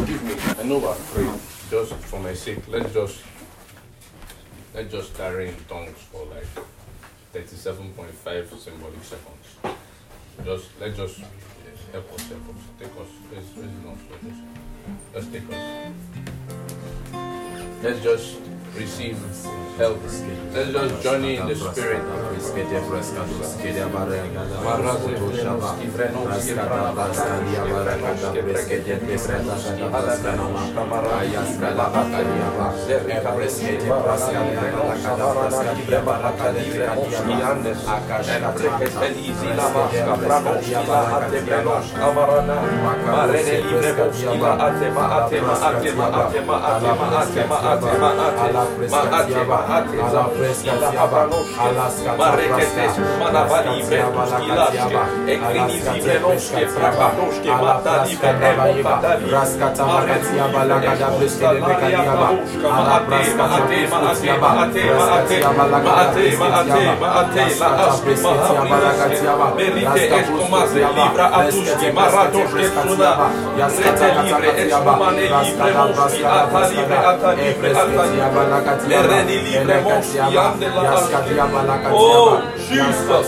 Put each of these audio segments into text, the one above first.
forgive me. I know I've prayed. Just for my sake, let's just tarry in tongues for like 37.5 symbolic seconds. Let's just help us. Take us. Let's take us. Let's just receive help. Let's just journey in the spirit. Oh, Jesus.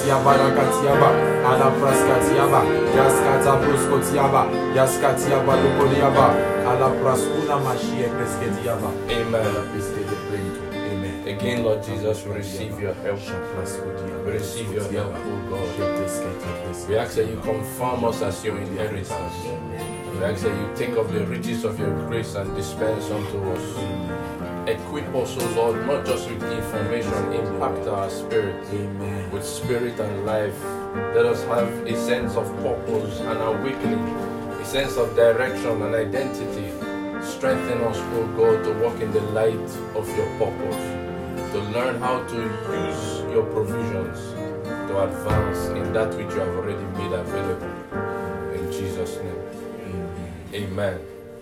Amen. Again, Lord Jesus, we receive your help. We receive your help, oh God. We ask that you confirm us as your inheritance. We ask that you take of the riches of your grace and dispense unto us. Equip us, O Lord, not just with information, impact our spirit. Amen. With spirit and life. Let us have a sense of purpose and awakening, a sense of direction and identity. Strengthen us, O God, to walk in the light of your purpose, to learn how to use your provisions to advance in that which you have already made available. In Jesus' name. Amen.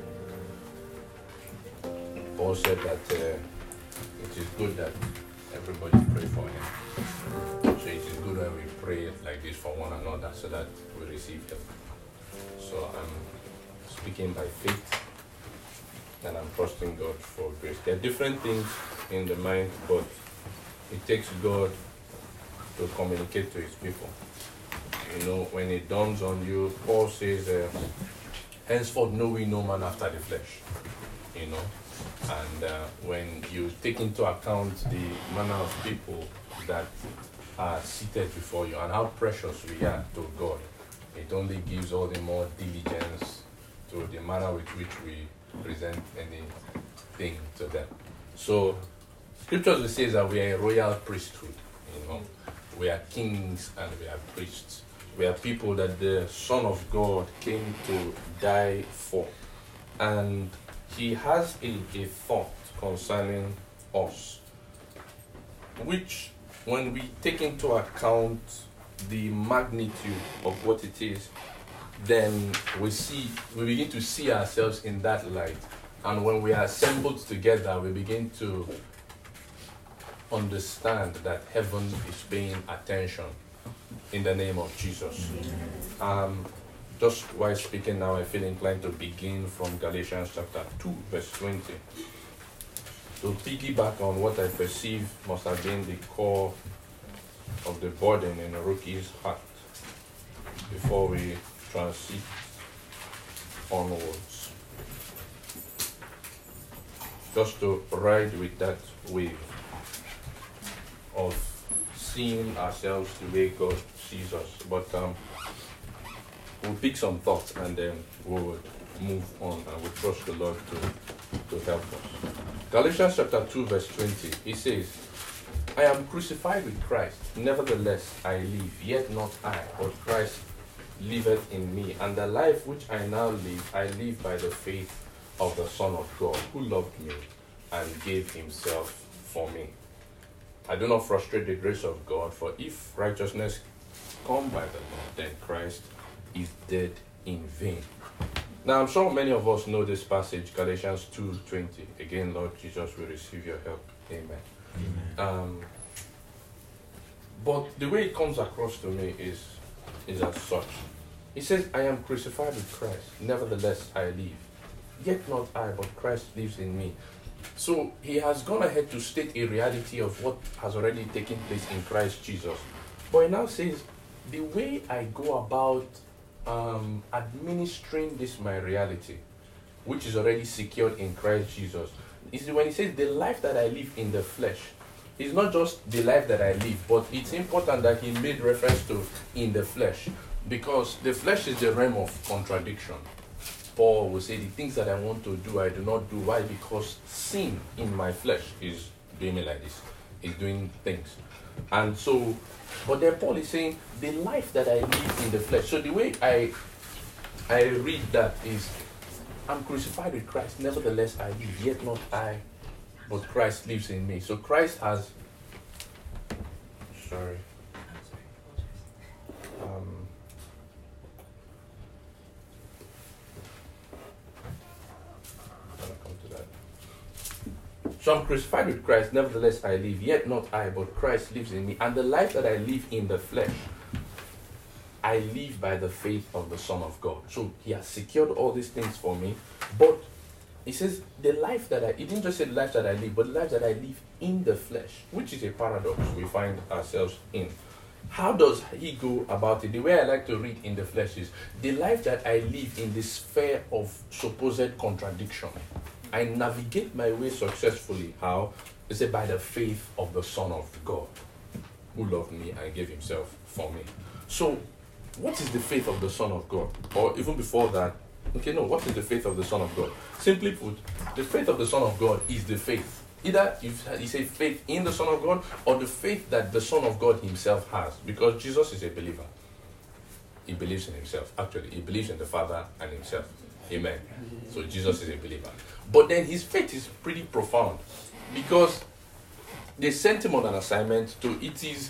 Paul said that it is good that everybody pray for him. So it is good when we pray like this for one another so that we receive help. So I'm speaking by faith and I'm trusting God for grace. There are different things in the mind, but it takes God to communicate to his people. You know, when it dawns on you, Paul says, henceforth know we no man after the flesh. You know, and when you take into account the manner of people that are seated before you and how precious we are to God, it only gives all the more diligence to the manner with which we present anything to them. So, scriptures says that we are a royal priesthood. You know, we are kings and we are priests. We are people that the Son of God came to die for, and he has a thought concerning us, which when we take into account the magnitude of what it is, then we begin to see ourselves in that light. And when we are assembled together, we begin to understand that heaven is paying attention in the name of Jesus. Just while speaking now, I feel inclined to begin from Galatians chapter 2, verse 20. To piggyback on what I perceive must have been the core of the burden in Ruki's heart before we transit onwards. Just to ride with that wave of seeing ourselves the way God sees us. But we'll pick some thoughts and then we'll move on and we'll trust the Lord to help us. Galatians chapter 2 verse 20, he says, I am crucified with Christ, nevertheless I live, yet not I, but Christ liveth in me. And the life which I now live, I live by the faith of the Son of God, who loved me and gave himself for me. I do not frustrate the grace of God, for if righteousness come by the law, then Christ is dead in vain. Now, I'm sure many of us know this passage, Galatians 2:20. Again, Lord Jesus, we receive your help. Amen. Amen. But the way it comes across to me is as such. He says, I am crucified with Christ, nevertheless I live. yet not I, but Christ lives in me. So he has gone ahead to state a reality of what has already taken place in Christ Jesus. But he now says, the way I go about administering this my reality, which is already secured in Christ Jesus, is when he says the life that I live in the flesh. It's not just the life that I live, but it's important that he made reference to in the flesh, because the flesh is the realm of contradiction. Paul will say, the things that I want to do, I do not do. Why? Because sin in my flesh is doing me like this. It's doing things. And so, but then Paul is saying, the life that I live in the flesh. So the way I read that is, I'm crucified with Christ, nevertheless I live, yet not I, but Christ lives in me. So Christ has, sorry. So I'm crucified with Christ, nevertheless I live, yet not I, but Christ lives in me. And the life that I live in the flesh, I live by the faith of the Son of God. So he has secured all these things for me. But he says, the life that he didn't just say the life that I live, but the life that I live in the flesh, which is a paradox we find ourselves in. How does he go about it? The way I like to read in the flesh is, the life that I live in the sphere of supposed contradiction, I navigate my way successfully. How? It's by the faith of the Son of God, who loved me and gave himself for me. So, what is the faith of the Son of God? Or even before that, what is the faith of the Son of God? Simply put, the faith of the Son of God is the faith. Either you say faith in the Son of God, or the faith that the Son of God himself has. Because Jesus is a believer. He believes in himself. Actually, he believes in the Father and himself. Amen. So Jesus is a believer. But then his faith is pretty profound, because they sent him on an assignment it is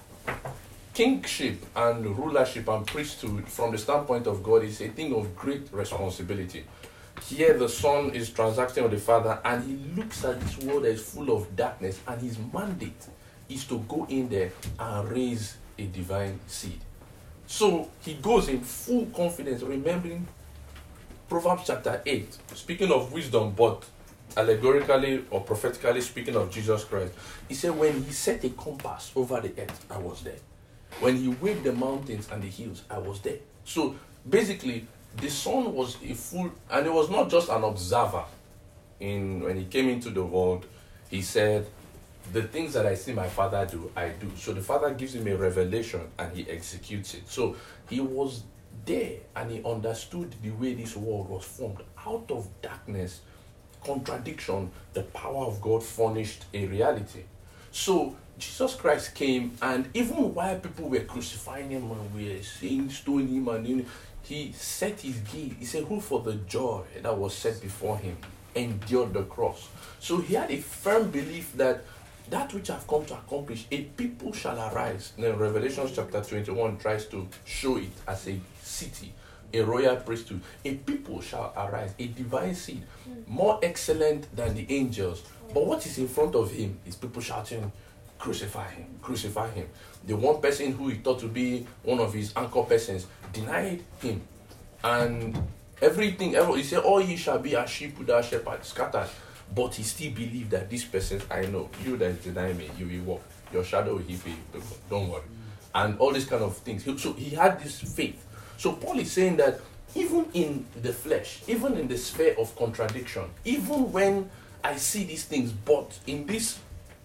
kingship and rulership and priesthood from the standpoint of God is a thing of great responsibility. Here the Son is transacting with the Father, and he looks at this world that is full of darkness, and his mandate is to go in there and raise a divine seed. So he goes in full confidence, remembering Proverbs chapter 8, speaking of wisdom, but allegorically or prophetically speaking of Jesus Christ. He said, when he set a compass over the earth, I was there. When he weighed the mountains and the hills, I was there. So basically, the Son was a full, and it was not just an observer. When he came into the world, he said, the things that I see my Father do, I do. So the Father gives him a revelation and he executes it. So he was there, and he understood the way this world was formed. Out of darkness, contradiction, the power of God furnished a reality. So Jesus Christ came, and even while people were crucifying him and we were saying stone him, and he set his gaze. He said, who for the joy that was set before him endured the cross. So he had a firm belief that which I've come to accomplish, a people shall arise. Now Revelation chapter 21 tries to show it as a city, a royal priesthood. A people shall arise, a divine seed, more excellent than the angels. But what is in front of him is people shouting, crucify him, crucify him. The one person who he thought to be one of his anchor persons denied him. And everything, he said, all ye shall be as sheep without shepherd, scattered. But he still believed that this person, I know, you that is denying me, you will walk. Your shadow will heap you. Don't worry. And all these kind of things. So he had this faith. So Paul is saying that even in the flesh, even in the sphere of contradiction, even when I see these things, but in this,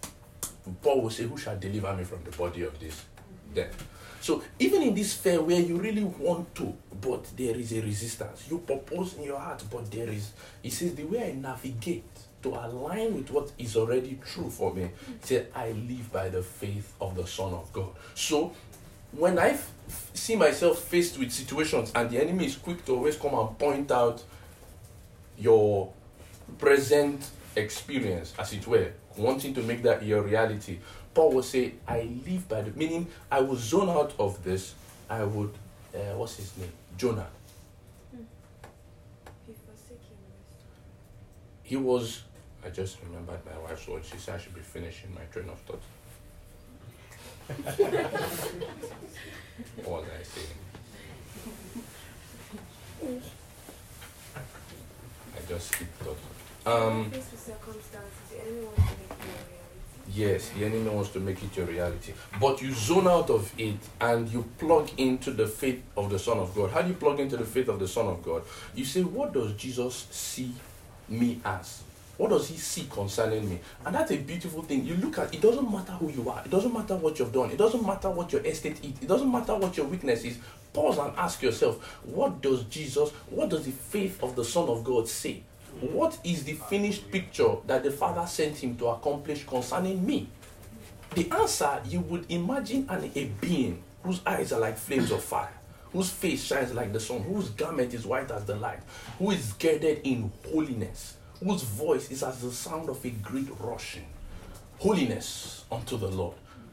Paul will say, who shall deliver me from the body of this death? So even in this sphere where you really want to, but there is a resistance. You purpose in your heart, but there is, he says, the way I navigate to align with what is already true for me, he said, I live by the faith of the Son of God. So when I see myself faced with situations and the enemy is quick to always come and point out your present experience, as it were, wanting to make that your reality, Paul will say, I live by the, meaning I will zone out of this. I would, what's his name? Jonah. He was, I just remembered my wife's word. She said I should be finishing my train of thought. What was I saying? I let's keep talking. Faced with circumstances, the enemy wants to make it your reality. Yes, the enemy wants to make it your reality. But you zone out of it and you plug into the faith of the Son of God. How do you plug into the faith of the Son of God? You say, what does Jesus see me as? What does he see concerning me? And that's a beautiful thing. You look at it, doesn't matter who you are. It doesn't matter what you've done. It doesn't matter what your estate is. It doesn't matter what your weakness is. Pause and ask yourself, what does the faith of the Son of God say? What is the finished picture that the Father sent him to accomplish concerning me? The answer, you would imagine a being whose eyes are like flames of fire, whose face shines like the sun, whose garment is white as the light, who is girded in holiness, whose voice is as the sound of a great rushing. Holiness unto the Lord.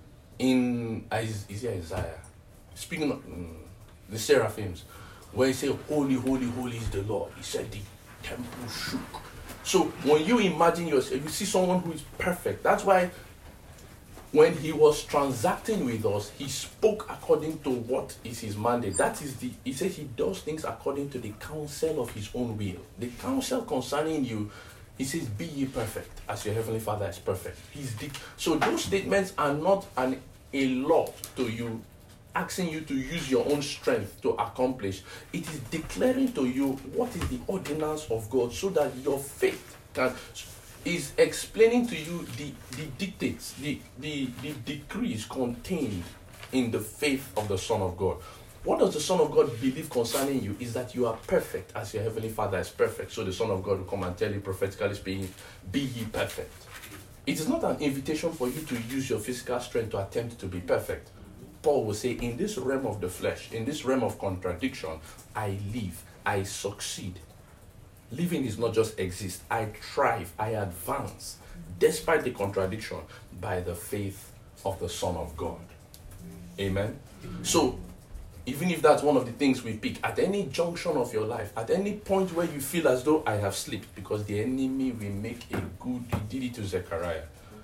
In Isaiah, speaking of the seraphims, where he said, holy, holy, holy is the Lord, he said the temple shook. So when you imagine yourself, you see someone who is perfect. That's why when he was transacting with us, he spoke according to what is his mandate. He says he does things according to the counsel of his own will. The counsel concerning you, he says, be ye perfect as your heavenly Father is perfect. So those statements are not a law to you, asking you to use your own strength to accomplish. It is declaring to you what is the ordinance of God, so that your faith is explaining to you the dictates, the decrees contained in the faith of the Son of God. What does the Son of God believe concerning you is that you are perfect as your heavenly Father is perfect. So the Son of God will come and tell you, prophetically speaking, be ye perfect. It is not an invitation for you to use your physical strength to attempt to be perfect. Paul will say, in this realm of the flesh, in this realm of contradiction, I live, I succeed. Living is not just exist. I thrive, I advance, despite the contradiction, by the faith of the Son of God. Amen? So, even if that's one of the things we pick, at any junction of your life, at any point where you feel as though I have slipped, because the enemy will make he did it to Zechariah.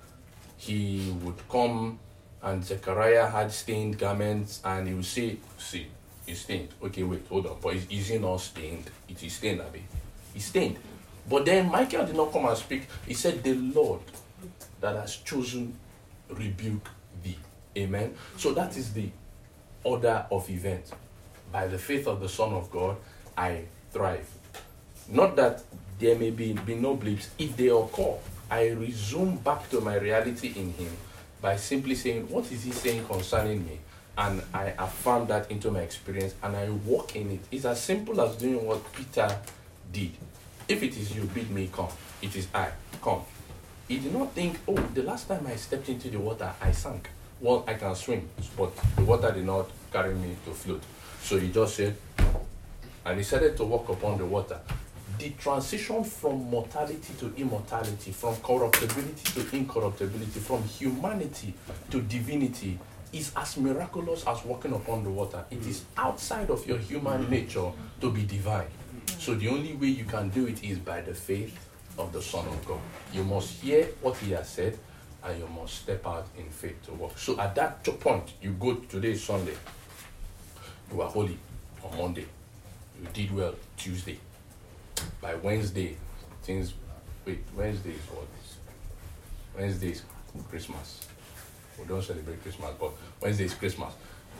He would come, and Zechariah had stained garments, and he would say, see, it's stained. Okay, wait, hold on. But is it not stained? It is stained, Abi. It's stained. But then Michael did not come and speak. He said, the Lord that has chosen rebuke thee. Amen. So that is the order of events. By the faith of the Son of God, I thrive. Not that there may be no blips. If they occur, I resume back to my reality in him by simply saying, what is he saying concerning me? And I affirm that into my experience and I walk in it. It's as simple as doing what Peter did. If it is you, bid me come. It is I, come. He did not think, oh, the last time I stepped into the water, I sank. Well, I can swim, but the water did not carry me to float. So he just said, and he started to walk upon the water. The transition from mortality to immortality, from corruptibility to incorruptibility, from humanity to divinity is as miraculous as walking upon the water. It is outside of your human nature to be divine. So the only way you can do it is by the faith of the Son of God. You must hear what he has said, and you must step out in faith to walk. So at that point, you go, today is Sunday. You are holy on Monday. You did well Tuesday. By Wednesday, Wednesday is what? Wednesday is Christmas. We don't celebrate Christmas, but Wednesday is Christmas.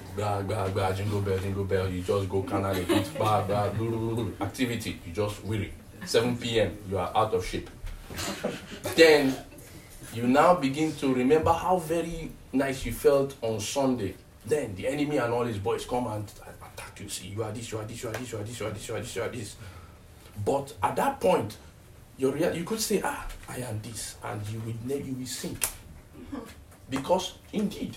Jingle bell, you just go canal, eat, activity, you just weary. 7 p.m., you are out of shape. Then, you now begin to remember how very nice you felt on Sunday. Then, the enemy and all his boys come and attack you. See, you are this, you are this, you are this, you are this, you are this, you are this, you are this. But at that point, you could say, I am this, and you will sink. Because, indeed,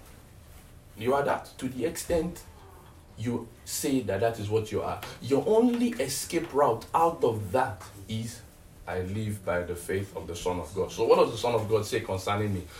you are that. To the extent you say that is what you are. Your only escape route out of that is, I live by the faith of the Son of God. So what does the Son of God say concerning me?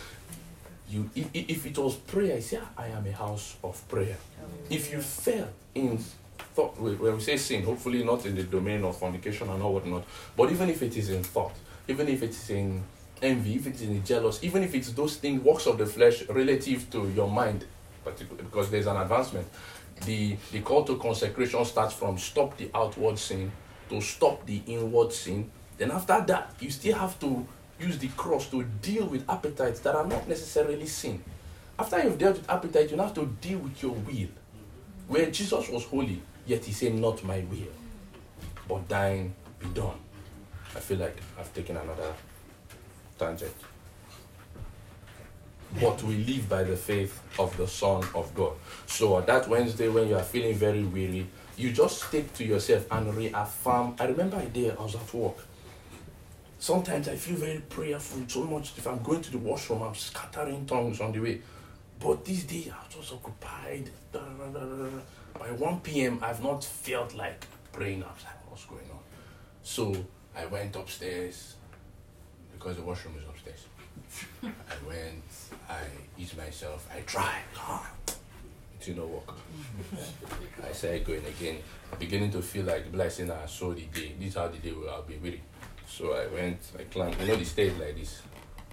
If it was prayer, I say, I am a house of prayer. If you fail in thought, when we say sin, hopefully not in the domain of fornication and all whatnot, but even if it is in thought, even if it is in envy, if it is in jealous, even if it's those things, works of the flesh relative to your mind, because there's an advancement. The call to consecration starts from stop the outward sin to stop the inward sin. Then after that, you still have to use the cross to deal with appetites that are not necessarily sin. After you've dealt with appetite, you have to deal with your will. Where Jesus was holy, yet he said, not my will, but thine be done. I feel like I've taken another tangent. But we live by the faith of the Son of God. So that Wednesday when you are feeling very weary, you just stick to yourself and reaffirm. I remember a day I was at work. Sometimes I feel very prayerful, so much. If I'm going to the washroom, I'm scattering tongues on the way. But this day, I was just occupied. By 1 p.m., I've not felt like praying. I was like, what's going on? So I went upstairs, because the washroom is upstairs. I went, I eased myself, I tried. It did not work. I started going again, beginning to feel like the blessing I saw the day. This is how the day I'll be with it. So I went, I climbed, the stairs like this.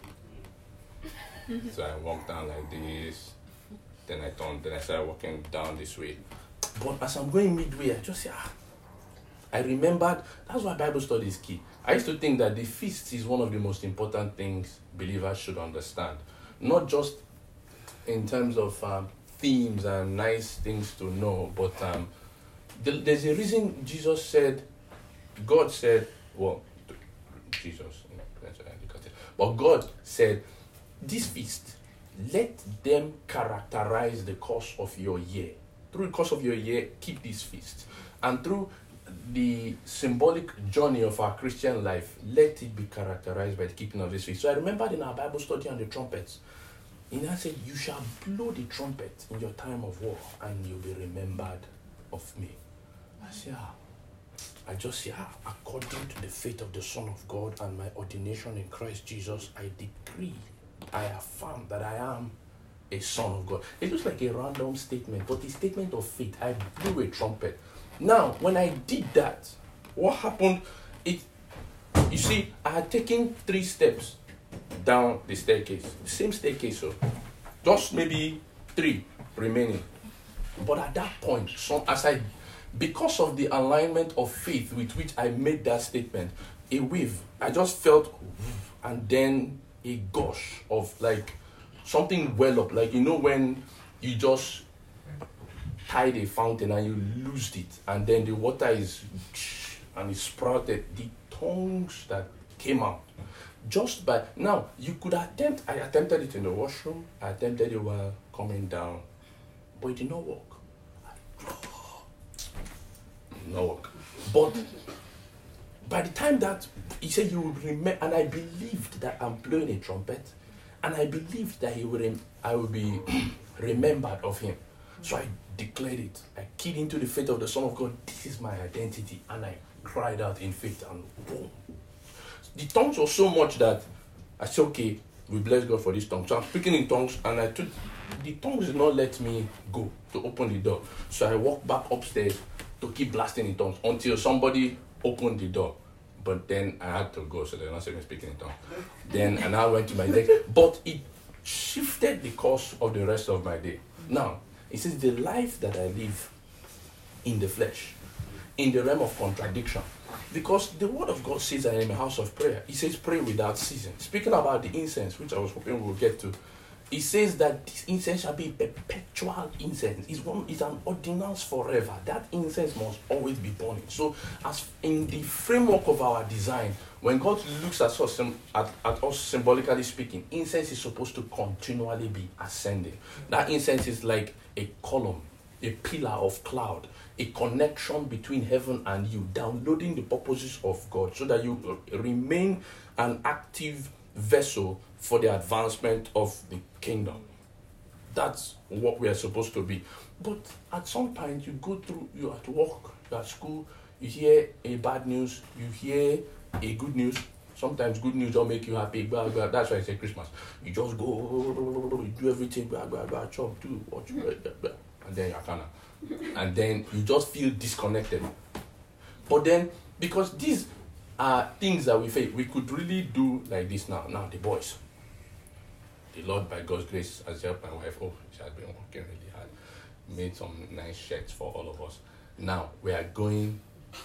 So I walked down like this, then I turned, then I started walking down this way. But as I'm going midway, I just say, I remembered, that's why Bible study is key. I used to think that the feast is one of the most important things believers should understand. Not just in terms of themes and nice things to know, but there's a reason Jesus said, God said, well, Jesus, but God said, this feast, let them characterize the course of your year. Through the course of your year, keep this feast. And through the symbolic journey of our Christian life, let it be characterized by the keeping of this feast. So I remembered in our Bible study on the trumpets, I said, you shall blow the trumpet in your time of war, and you'll be remembered of me. I said, I just say, according to the faith of the Son of God and my ordination in Christ Jesus, I decree, I affirm that I am a son of God. It looks like a random statement, but the statement of faith. I blew a trumpet. Now, when I did that, what happened? You see, I had taken 3 steps down the staircase. Same staircase, so just maybe 3 remaining. But at that point, because of the alignment of faith with which I made that statement, a wave, I just felt, and then a gush of like something well up, like when you just tied a fountain and you loosed it, and then the water is and it sprouted. The tongues that came out just by now, you could attempt. I attempted it in the washroom. I attempted it while coming down, but it did not work. It did not work. But by the time that he said you will remember, and I believed that I'm blowing a trumpet, and I believed that I will be remembered of him. So I declared it. I keyed into the faith of the Son of God. This is my identity. And I cried out in faith, and boom. The tongues were so much that I said, okay, we bless God for this tongue. So I'm speaking in tongues, and the tongues did not let me go to open the door. So I walked back upstairs to keep blasting in tongues until somebody opened the door. But then I had to go, so they're not saying speaking in tongues. Then and I went to my desk. But it shifted the course of the rest of my day. Now, it says the life that I live in the flesh, in the realm of contradiction. Because the word of God says I am a house of prayer. It says pray without ceasing. Speaking about the incense, which I was hoping we'll get to, it says that this incense shall be perpetual incense. It's an ordinance forever. That incense must always be burning. So as in the framework of our design, when God looks at us symbolically speaking, incense is supposed to continually be ascending. That incense is like a column, a pillar of cloud, a connection between heaven and you, downloading the purposes of God so that you remain an active vessel for the advancement of the kingdom. That's what we are supposed to be. But at some point, you're at work, you're at school, you hear a bad news, you hear a good news. Sometimes good news don't make you happy. Blah, blah. That's why I say Christmas. You just go, you do everything, blah, blah, blah, chop, do what you blah, and then you're kind of, and then you just feel disconnected. But then, because these are things that we face, we could really do like this now. Now, the boys. The Lord, by God's grace, has helped my wife. Oh, she has been working really hard. Made some nice shirts for all of us. Now, we are going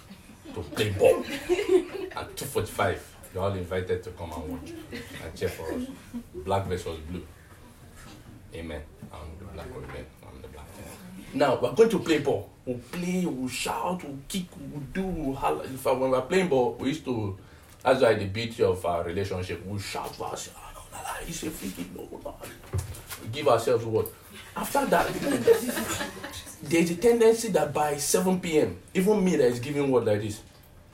to play ball. At 2:45, you're all invited to come and watch and cheer for us. Black versus blue. Amen. I'm the black or amen. I'm the black. Now, we're going to play ball. We'll play, we'll shout, we'll kick, we'll do, we'll holler. In fact, when we're playing ball, we used to, that's why the beauty of our relationship, we'll shout for ourselves. It's a free kick. No. We give ourselves what? After that, there's a tendency that by 7 p.m., even me that is giving word like this,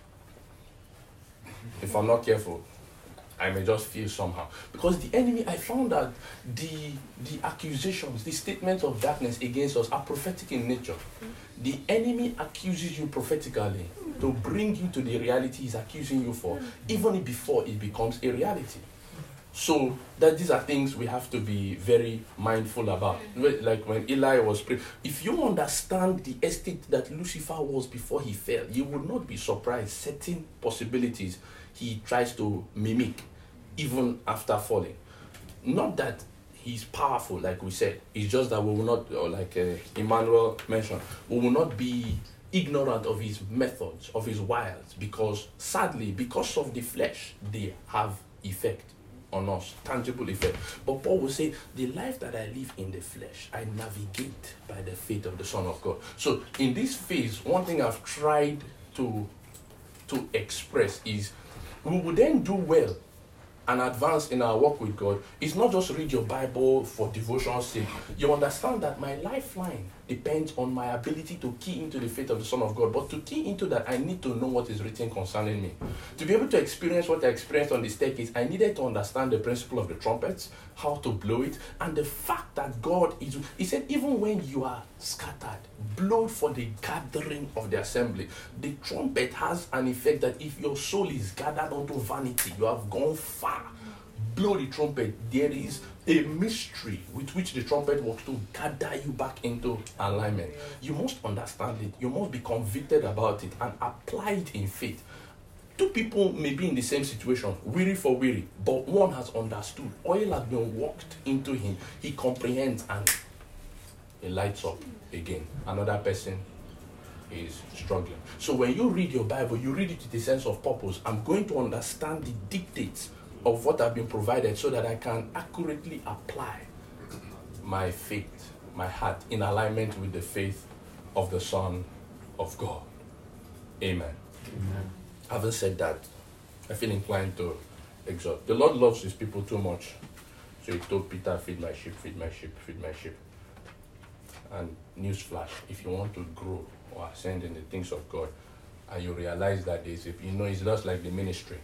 if I'm not careful, I may just feel somehow. Because the enemy, I found that the accusations, the statements of darkness against us are prophetic in nature. The enemy accuses you prophetically to bring you to the reality he's accusing you for, even before it becomes a reality. So that these are things we have to be very mindful about. Like when Eli was praying, if you understand the estate that Lucifer was before he fell, you would not be surprised certain possibilities he tries to mimic even after falling. Not that he's powerful, like we said. It's just that we will not, or like Emmanuel mentioned, we will not be ignorant of his methods, of his wiles, because sadly, because of the flesh, they have effect on us, tangible effect. But Paul will say, the life that I live in the flesh, I navigate by the faith of the Son of God. So in this phase, one thing I've tried to express is, we will then do well and advance in our walk with God. It's not just read your Bible for devotion's sake. You understand that my lifeline depends on my ability to key into the faith of the Son of God. But to key into that, I need to know what is written concerning me. To be able to experience what I experienced on the staircase, I needed to understand the principle of the trumpets, how to blow it, and the fact that God is... He said, even when you are scattered, blow for the gathering of the assembly. The trumpet has an effect that if your soul is gathered unto vanity, you have gone far. Blow the trumpet. There is a mystery with which the trumpet works to gather you back into alignment. You must understand it. You must be convicted about it and apply it in faith. Two people may be in the same situation, weary for weary, but one has understood. Oil has been worked into him. He comprehends and it lights up again. Another person is struggling. So when you read your Bible, you read it with a sense of purpose. I'm going to understand the dictates of what have been provided so that I can accurately apply my faith, my heart, in alignment with the faith of the Son of God. Amen. Amen. Having said that, I feel inclined to exhort. The Lord loves his people too much. So he told Peter, feed my sheep, feed my sheep, feed my sheep. And newsflash, if you want to grow or ascend in the things of God, and you realize that there's, it's just like the ministry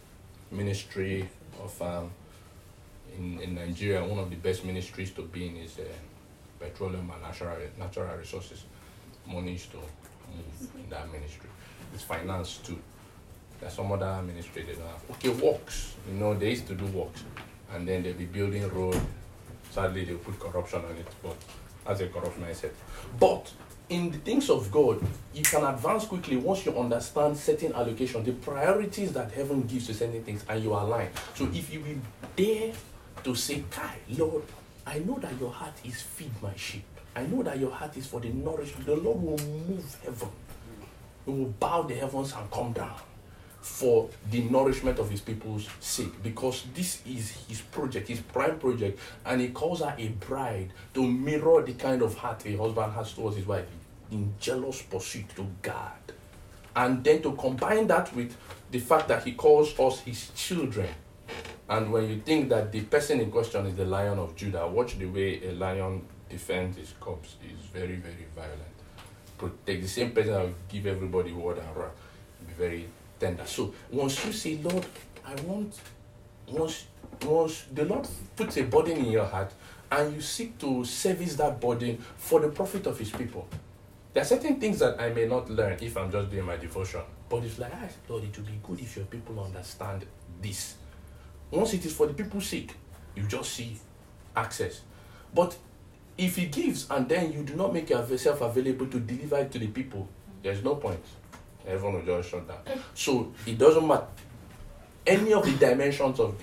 of in Nigeria. One of the best ministries to be in is petroleum and natural resources. Money is to move in that ministry. It's finance too. There's some other ministry they don't have. Okay, works. They used to do works, and then they'll be building road. Sadly, they'll put corruption on it, but that's a corrupt mindset. But in the things of God, you can advance quickly once you understand certain allocation, the priorities that heaven gives to certain things, and you align. So if you will dare to say, Kai, Lord, I know that your heart is feed my sheep. I know that your heart is for the nourishment. The Lord will move heaven. He will bow the heavens and come down for the nourishment of his people's sake, because this is his project, his prime project, and he calls her a bride to mirror the kind of heart a husband has towards his wife, in jealous pursuit to guard. And then to combine that with the fact that he calls us his children. And when you think that the person in question is the Lion of Judah, watch the way a lion defends his cubs. Is very, very violent. Protect the same person that will give everybody word and wrath. Be very tender. So once you say, Lord, once the Lord puts a burden in your heart and you seek to service that burden for the profit of his people, there are certain things that I may not learn if I'm just doing my devotion. But it's like, Lord, it would be good if your people understand this. Once it is for the people's sake, you just see access. But if he gives and then you do not make yourself available to deliver it to the people, there's no point. Everyone will just shut down. So it doesn't matter. Any of the dimensions of the...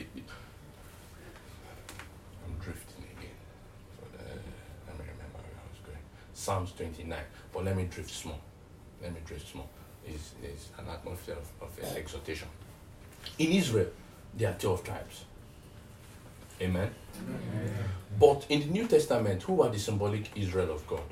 I'm drifting again. Let me remember where I was going. Psalms 29. But let me drift small. is an atmosphere of exhortation. In Israel, there are 12 tribes. Amen? Amen. But in the New Testament, who are the symbolic Israel of God?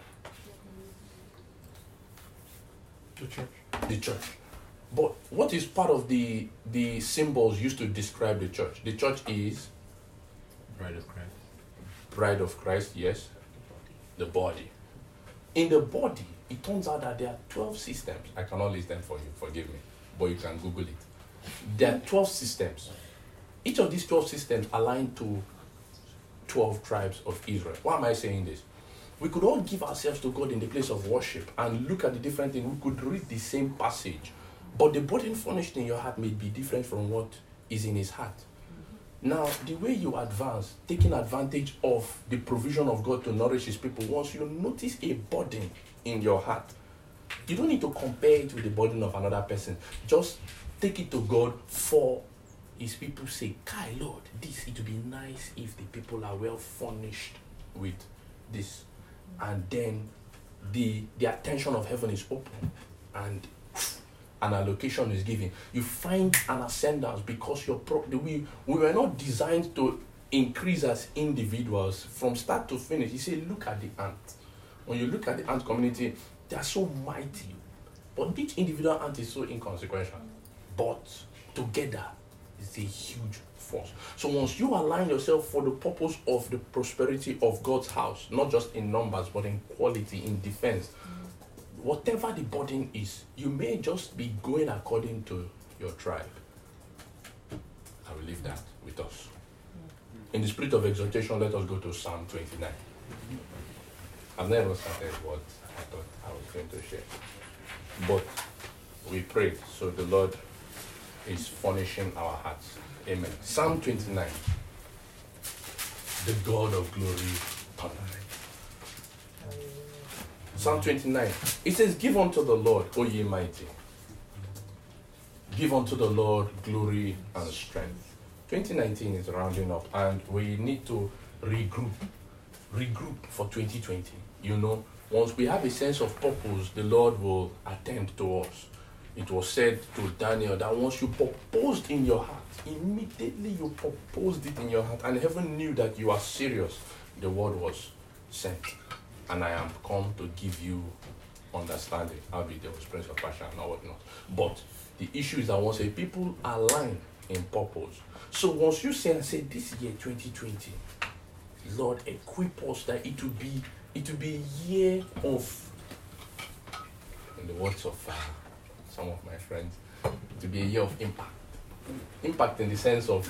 The church. The church. But what is part of the symbols used to describe the church? The church is Bride of Christ. bride of Christ, yes. The body. In the body, it turns out that there are 12 systems. I cannot list them for you, forgive me. But you can Google it. There are 12 systems. Each of these 12 systems align to 12 tribes of Israel. Why am I saying this? We could all give ourselves to God in the place of worship and look at the different things. We could read the same passage. But the burden furnished in your heart may be different from what is in his heart. Now, the way you advance, taking advantage of the provision of God to nourish his people, once you notice a burden in your heart, you don't need to compare it with the burden of another person. Just take it to God for his people say, Kai, Lord, this, it would be nice if the people are well furnished with this. And then the attention of heaven is open and an allocation is given. You find an ascendance because we were not designed to increase as individuals from start to finish. You say, look at the ant. When you look at the ant community, they are so mighty. But each individual ant is so inconsequential. But together is a huge force. So once you align yourself for the purpose of the prosperity of God's house, not just in numbers, but in quality, in defense, whatever the burden is, you may just be going according to your tribe. I will leave that with us. In the spirit of exhortation, let us go to Psalm 29. I've never started what I thought I was going to share. But we prayed, so the Lord is furnishing our hearts. Amen. Psalm 29. The God of glory thundereth. Psalm 29. It says, give unto the Lord, O ye mighty. Give unto the Lord glory and strength. 2019 is rounding up and we need to regroup for 2020. You know, once we have a sense of purpose, the Lord will attend to us. It was said to Daniel that once you proposed in your heart, immediately you proposed it in your heart, and heaven knew that you are serious. The word was sent. And I am come to give you understanding. Albeit there was prince of passion and whatnot. But the issue is that once a people align in purpose, so once you say and say this year 2020, Lord, equip us that it will be a year of, in the words of some of my friends, to be a year of impact. Impact in the sense of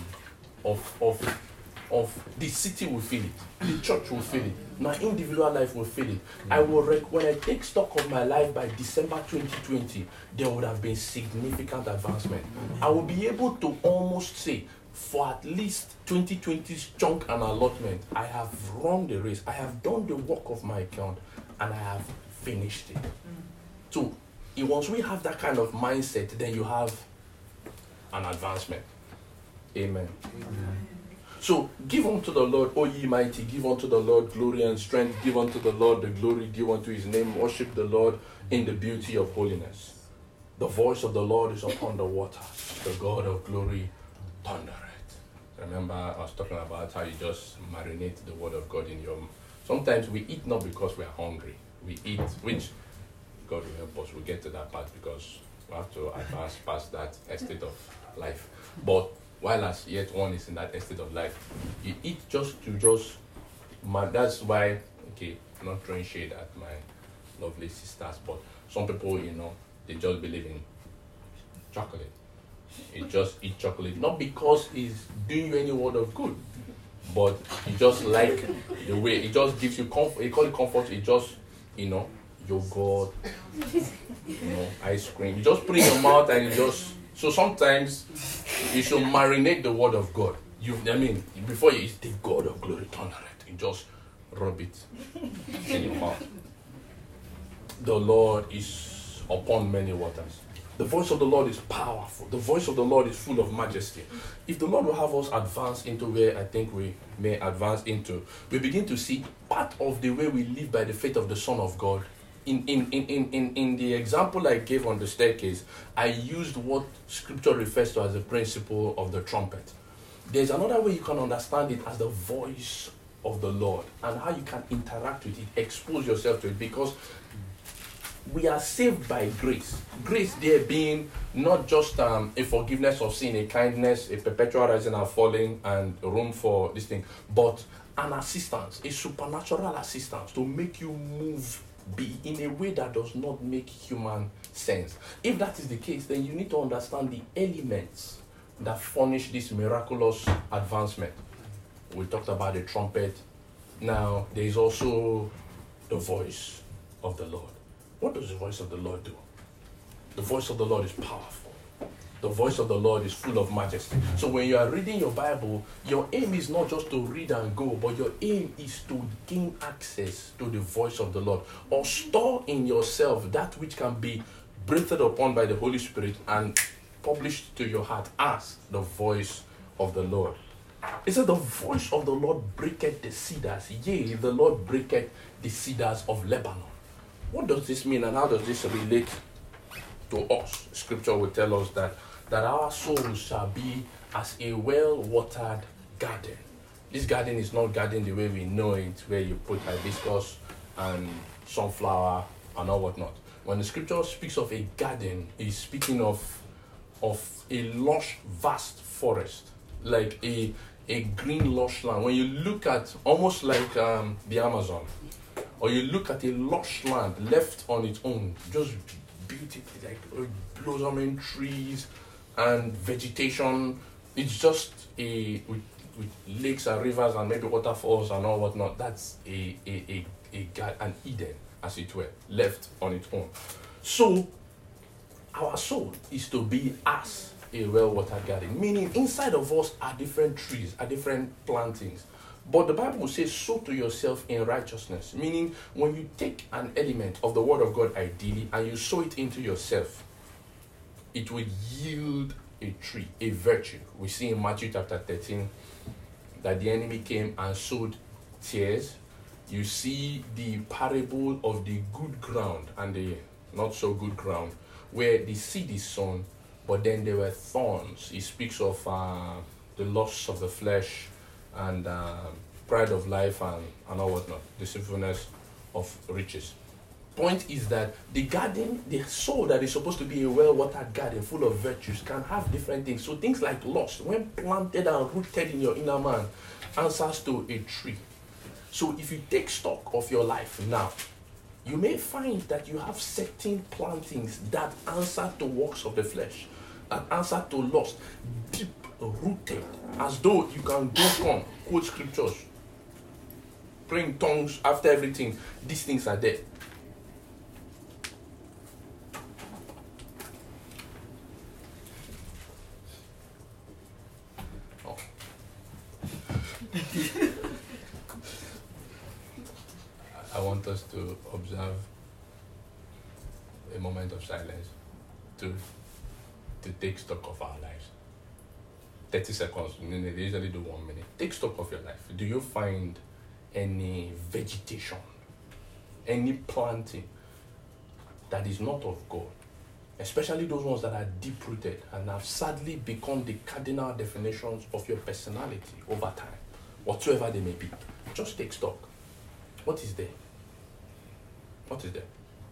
the city will feel it, the church will feel it, my individual life will feel it. I will when I take stock of my life by December 2020, there would have been significant advancement. I will be able to almost say, for at least 2020's chunk and allotment, I have run the race, I have done the work of my account, and I have finished it. So once we have that kind of mindset, then you have an advancement. Amen. Amen. So give unto the Lord, O ye mighty, give unto the Lord glory and strength, give unto the Lord the glory due unto his name, worship the Lord in the beauty of holiness. The voice of the Lord is upon the waters, the God of glory thundereth. Remember, I was talking about how you just marinate the word of God in your... Sometimes we eat not because we are hungry. We eat, which God will help us. We'll get to that part because we have to advance past that estate of life. But while as yet one is in that estate of life, you eat that's why, okay, I'm not throwing shade at my lovely sisters, but some people, they just believe in chocolate. You just eat chocolate, not because it's doing you any word of good, but you just like the way it just gives you comfort. You call it comfort. It just, yogurt, ice cream. You just put it in your mouth and you just. So sometimes you should marinate the word of God. Before you eat the God of glory, thundereth, you just rub it in your mouth. The Lord is upon many waters. The voice of the Lord is powerful. The voice of the Lord is full of majesty. If the Lord will have us advance into where I think we may advance into, we begin to see part of the way we live by the faith of the Son of God in the example I gave on the staircase, I used what scripture refers to as the principle of the trumpet. There's another way you can understand it as the voice of the Lord, and how you can interact with it, expose yourself to it, because we are saved by grace. Grace there being not just a forgiveness of sin, a kindness, a perpetual rising and falling, and room for this thing, but an assistance, a supernatural assistance to make you move, be in a way that does not make human sense. If that is the case, then you need to understand the elements that furnish this miraculous advancement. We talked about the trumpet. Now, there is also the voice of the Lord. What does the voice of the Lord do? The voice of the Lord is powerful. The voice of the Lord is full of majesty. So when you are reading your Bible, your aim is not just to read and go, but your aim is to gain access to the voice of the Lord, or store in yourself that which can be breathed upon by the Holy Spirit and published to your heart as the voice of the Lord. It says the voice of the Lord breaketh the cedars. Yea, the Lord breaketh the cedars of Lebanon. What does this mean, and how does this relate to us? Scripture will tell us that our souls shall be as a well-watered garden. This garden is not garden the way we know it, where you put hibiscus and sunflower and all whatnot. When the scripture speaks of a garden, it's speaking of a lush, vast forest, like a green lush land. When you look at almost like the Amazon, or you look at a lush land left on its own, just beautiful, like blossoming trees and vegetation. It's just with lakes and rivers and maybe waterfalls and all whatnot. That's an Eden, as it were, left on its own. So our soul is to be as a well-watered garden, meaning inside of us are different trees, are different plantings. But the Bible says, sow to yourself in righteousness, meaning when you take an element of the Word of God ideally and you sow it into yourself, it will yield a tree, a virtue. We see in Matthew chapter 13 that the enemy came and sowed tares. You see the parable of the good ground and the not so good ground, where the seed is sown, but then there were thorns. He speaks of the loss of the flesh, and pride of life and all whatnot, the sinfulness of riches. Point is that the garden, the soul that is supposed to be a well-watered garden full of virtues, can have different things. So things like lust, when planted and rooted in your inner man, answers to a tree. So if you take stock of your life now, you may find that you have certain plantings that answer to works of the flesh, that answer to lust, deep rooted, as though you can go from quote scriptures, praying tongues after everything. These things are there. Oh. I want us to observe a moment of silence to take stock of our lives. 30 seconds, they usually do 1 minute. Take stock of your life. Do you find any vegetation, any planting that is not of God, especially those ones that are deep-rooted and have sadly become the cardinal definitions of your personality over time, whatsoever they may be? Just take stock. What is there? What is there?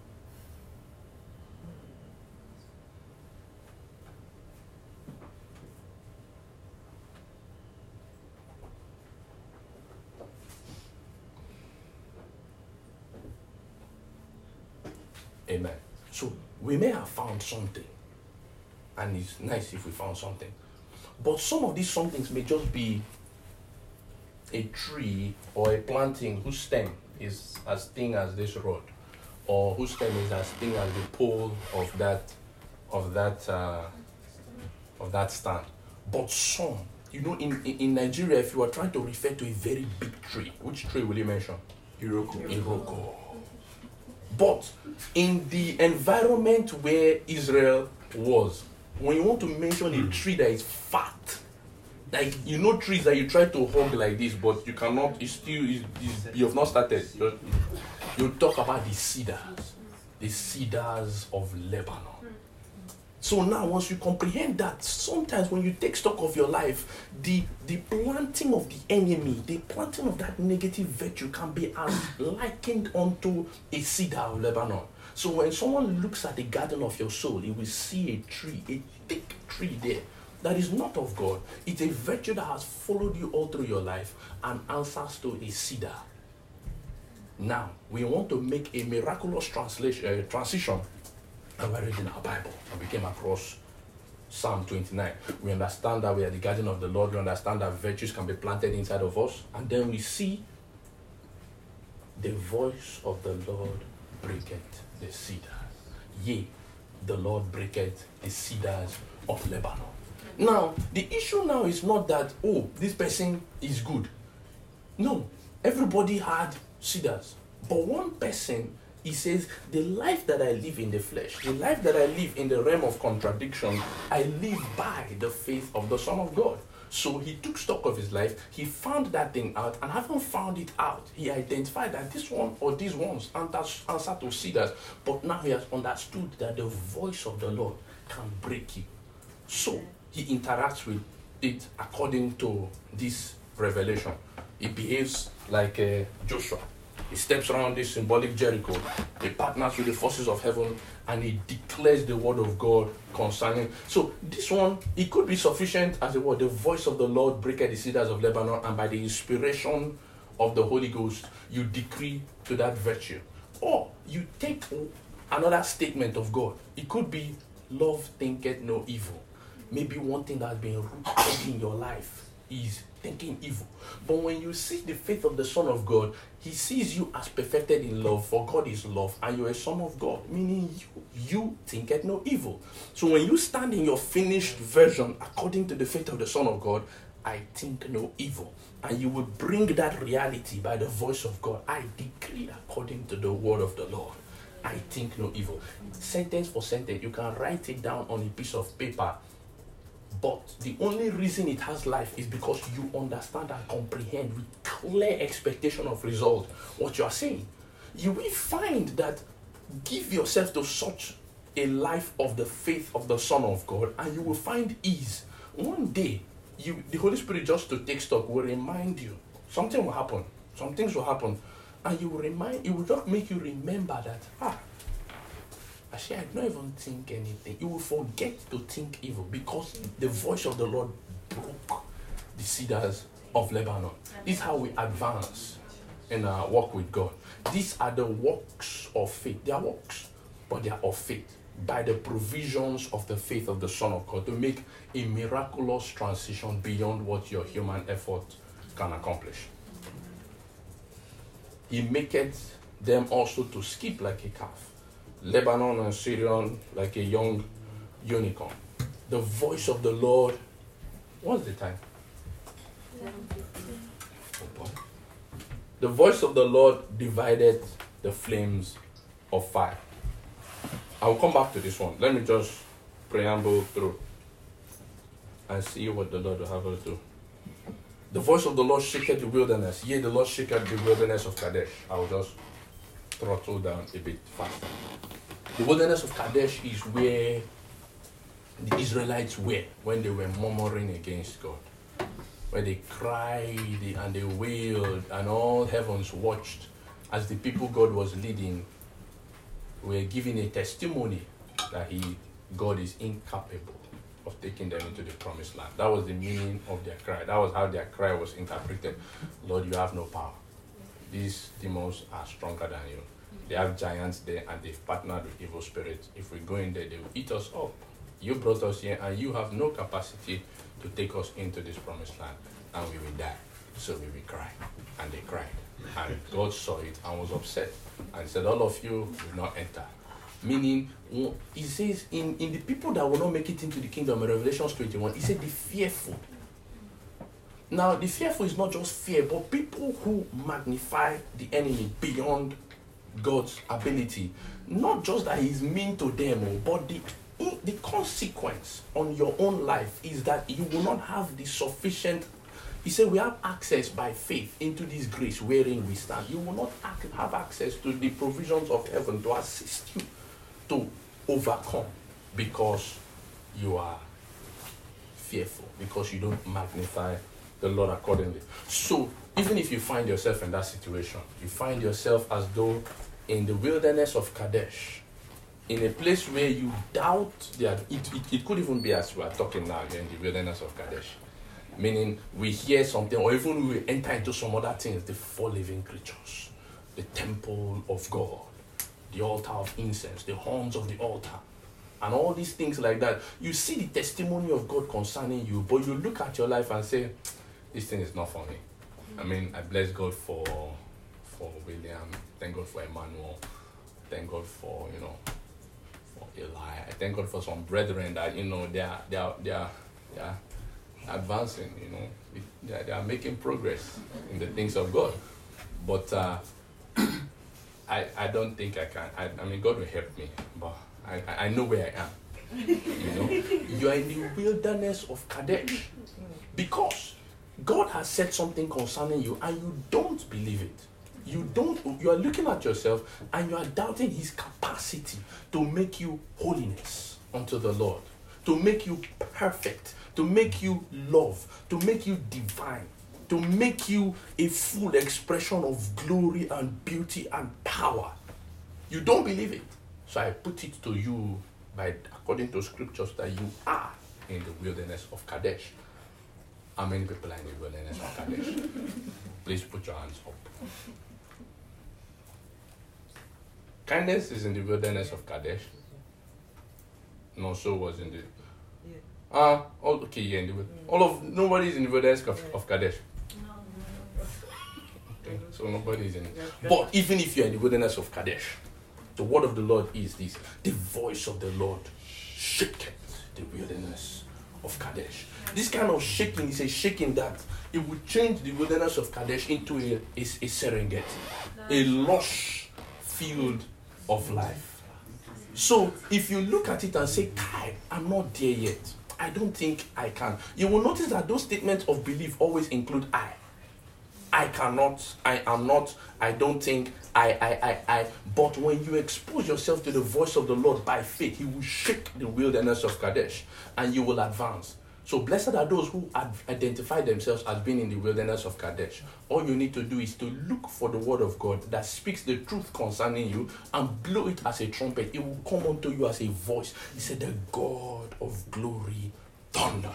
Amen. So we may have found something, and it's nice if we found something, but some of these somethings may just be a tree or a planting whose stem is as thin as this rod, or whose stem is as thin as the pole of that stand. But some, in Nigeria, if you are trying to refer to a very big tree, which tree will you mention? Iroko. But in the environment where Israel was, when you want to mention a tree that is fat, Like, you know, trees that you try to hug like this, but you cannot, you have not started. You talk about the cedars of Lebanon. So now, once you comprehend that, sometimes when you take stock of your life, the planting of the enemy, the planting of that negative virtue can be as likened unto a cedar of Lebanon. So when someone looks at the garden of your soul, he will see a tree, a thick tree there that is not of God. It's a virtue that has followed you all through your life and answers to a cedar. Now, we want to make a miraculous transition. And we're reading our Bible and we came across Psalm 29. We understand that we are the garden of the Lord. We understand that virtues can be planted inside of us. And then we see the voice of the Lord breaketh the cedar. Yea, the Lord breaketh the cedars of Lebanon. Now, the issue now is not that, oh, this person is good. No, everybody had cedars. But one person, he says, the life that I live in the flesh, the life that I live in the realm of contradiction, I live by the faith of the Son of God. So he took stock of his life, he found that thing out, and having found it out, he identified that this one or these ones answer to cedars. But now he has understood that the voice of the Lord can break you. So he interacts with it according to this revelation. He behaves like Joshua. He steps around this symbolic Jericho. He partners with the forces of heaven and he declares the word of God concerning. So this one, it could be sufficient as a word. The voice of the Lord breaketh the cedars of Lebanon, and by the inspiration of the Holy Ghost, you decree to that virtue. Or you take another statement of God. It could be love thinketh no evil. Maybe one thing that's been rooted in your life is thinking evil. But when you see the faith of the Son of God, he sees you as perfected in love, for God is love, and you're a son of God, meaning you thinketh no evil. So when you stand in your finished version, according to the faith of the Son of God, I think no evil. And you will bring that reality by the voice of God. I decree according to the word of the Lord. I think no evil. Sentence for sentence, you can write it down on a piece of paper. But the only reason it has life is because you understand and comprehend with clear expectation of result what you are saying. You will find that give yourself to such a life of the faith of the Son of God and you will find ease. One day, the Holy Spirit, just to take stock, will remind you. Something will happen. Some things will happen. And it will just make you remember that, actually, I don't even think anything. You will forget to think evil because the voice of the Lord broke the cedars of Lebanon. This is how we advance in our walk with God. These are the works of faith. They are works, but they are of faith by the provisions of the faith of the Son of God to make a miraculous transition beyond what your human effort can accomplish. He maketh them also to skip like a calf. Lebanon and Syrian like a young unicorn. The voice of the Lord. What's the time? 11:15. The voice of the Lord divided the flames of fire. I will come back to this one. Let me just preamble through and see what the Lord will have us do. The voice of the Lord shaketh the wilderness. Yea, the Lord shaketh the wilderness of Kadesh. I will just throttle down a bit faster. The wilderness of Kadesh is where the Israelites were when they were murmuring against God. Where they cried and they wailed and all heavens watched as the people God was leading were giving a testimony that God is incapable of taking them into the promised land. That was the meaning of their cry. That was how their cry was interpreted. Lord, you have no power. These demons are stronger than you. They have giants there and they've partnered with evil spirits. If we go in there, they will eat us up. You brought us here and you have no capacity to take us into this promised land. And we will die. So we will cry. And they cried. And God saw it and was upset. And said, all of you will not enter. Meaning, he says, in the people that will not make it into the kingdom, in Revelation 21, he said the fearful. Now, the fearful is not just fear, but people who magnify the enemy beyond God's ability. Not just that he's mean to them, but the consequence on your own life is that you will not have the sufficient. He said we have access by faith into this grace wherein we stand. You will not have access to the provisions of heaven to assist you to overcome because you are fearful, because you don't magnify the Lord accordingly. So even if you find yourself in that situation, you find yourself as though in the wilderness of Kadesh, in a place where you doubt it could even be as we are talking now, you're in the wilderness of Kadesh. Meaning we hear something, or even we enter into some other things, the four living creatures, the temple of God, the altar of incense, the horns of the altar, and all these things like that. You see the testimony of God concerning you, but you look at your life and say, this thing is not for me. I mean, I bless God for William, thank God for Emmanuel, thank God for, for Eli. I thank God for some brethren that, they are advancing, they are making progress in the things of God. But I don't think I can. I mean, God will help me, but I know where I am. You are in the wilderness of Kadesh because God has said something concerning you and you don't believe it. You are looking at yourself and you are doubting his capacity to make you holiness unto the Lord, to make you perfect, to make you love, to make you divine, to make you a full expression of glory and beauty and power. You don't believe it. So I put it to you according to scriptures that you are in the wilderness of Kadesh. How many people are in the wilderness of Kadesh? Please put your hands up. Kindness is in the wilderness of Kadesh. No, so was in the... okay, in the nobody's in the wilderness of Kadesh. Okay, so nobody's in it. But even if you're in the wilderness of Kadesh, the word of the Lord is this: the voice of the Lord shaketh the wilderness of Kadesh. This kind of shaking is a shaking that it will change the wilderness of Kadesh into a Serengeti, a lush field of life. So if you look at it and say, Kai, I'm not there yet, I don't think I can, you will notice that those statements of belief always include I cannot, I am not, I don't think, I. But when you expose yourself to the voice of the Lord by faith, he will shake the wilderness of Kadesh and you will advance. So blessed are those who identify themselves as being in the wilderness of Kadesh. All you need to do is to look for the word of God that speaks the truth concerning you and blow it as a trumpet. It will come unto you as a voice. He said, the God of glory thundereth.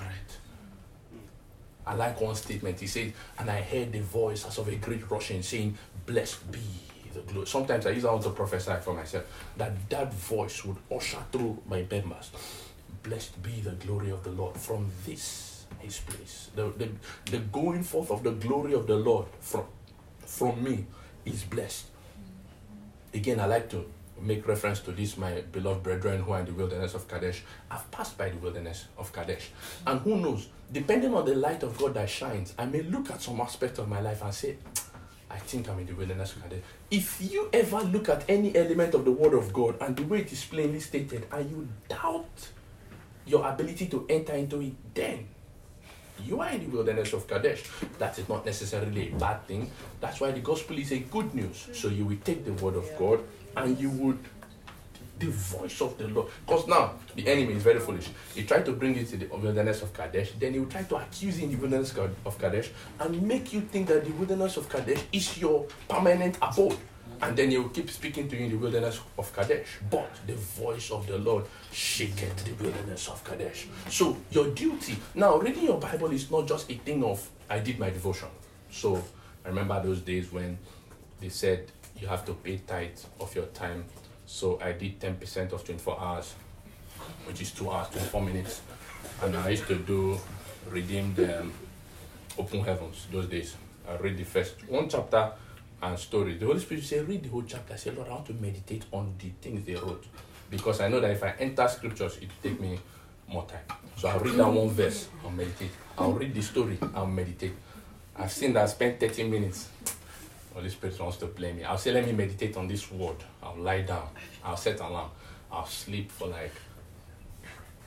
I like one statement. He said, and I heard the voice as of a great rushing saying, blessed be the glory. Sometimes I use that to prophesy for myself, that voice would usher through my members. Blessed be the glory of the Lord from this his place. The going forth of the glory of the Lord from me is blessed. Again, I like to make reference to this, my beloved brethren who are in the wilderness of Kadesh. I've passed by the wilderness of Kadesh. And who knows, depending on the light of God that shines, I may look at some aspect of my life and say, I think I'm in the wilderness of Kadesh. If you ever look at any element of the word of God and the way it is plainly stated, and you doubt your ability to enter into it, then you are in the wilderness of Kadesh. That is not necessarily a bad thing. That's why the gospel is a good news. So you will take the word of God and you would, the voice of the Lord. Because now, the enemy is very foolish. He tried to bring you to the wilderness of Kadesh. Then he will try to accuse you in the wilderness of Kadesh and make you think that the wilderness of Kadesh is your permanent abode. And then he will keep speaking to you in the wilderness of Kadesh. But the voice of the Lord shaketh the wilderness of Kadesh. So your duty, now reading your Bible is not just a thing of, I did my devotion. So I remember those days when they said you have to pay tithe of your time. So I did 10% of 24 hours, which is 2 hours, 24 minutes. And I used to redeem the open heavens those days. I read the first one chapter and story. The Holy Spirit said, read the whole chapter. I said, Lord, I want to meditate on the things they wrote. Because I know that if I enter scriptures, it will take me more time. So I'll read that one verse, I'll meditate. I'll read the story, I'll meditate. I've seen that I spent 30 minutes. Holy Spirit wants to play me. I'll say, let me meditate on this word. I'll lie down. I'll set an alarm. I'll sleep for like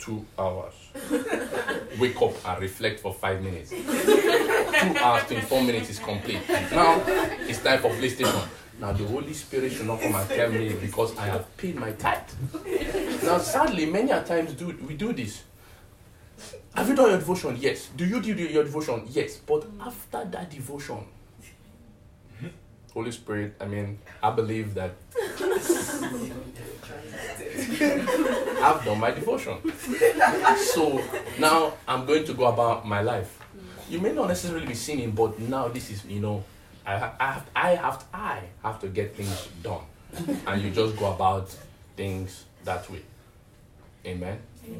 2 hours. Wake up and reflect for 5 minutes. 2 hours, 24 minutes is complete. Now it's time for PlayStation. Now the Holy Spirit should not come and tell me because I have paid my tithe. Now sadly, many a times we do this. Have you done your devotion? Yes. Do you do your devotion? Yes. But after that devotion, Holy Spirit, I believe that I've done my devotion. So now I'm going to go about my life. You may not necessarily be sinning, but now this is, I have to get things done. And you just go about things that way. Amen? Amen.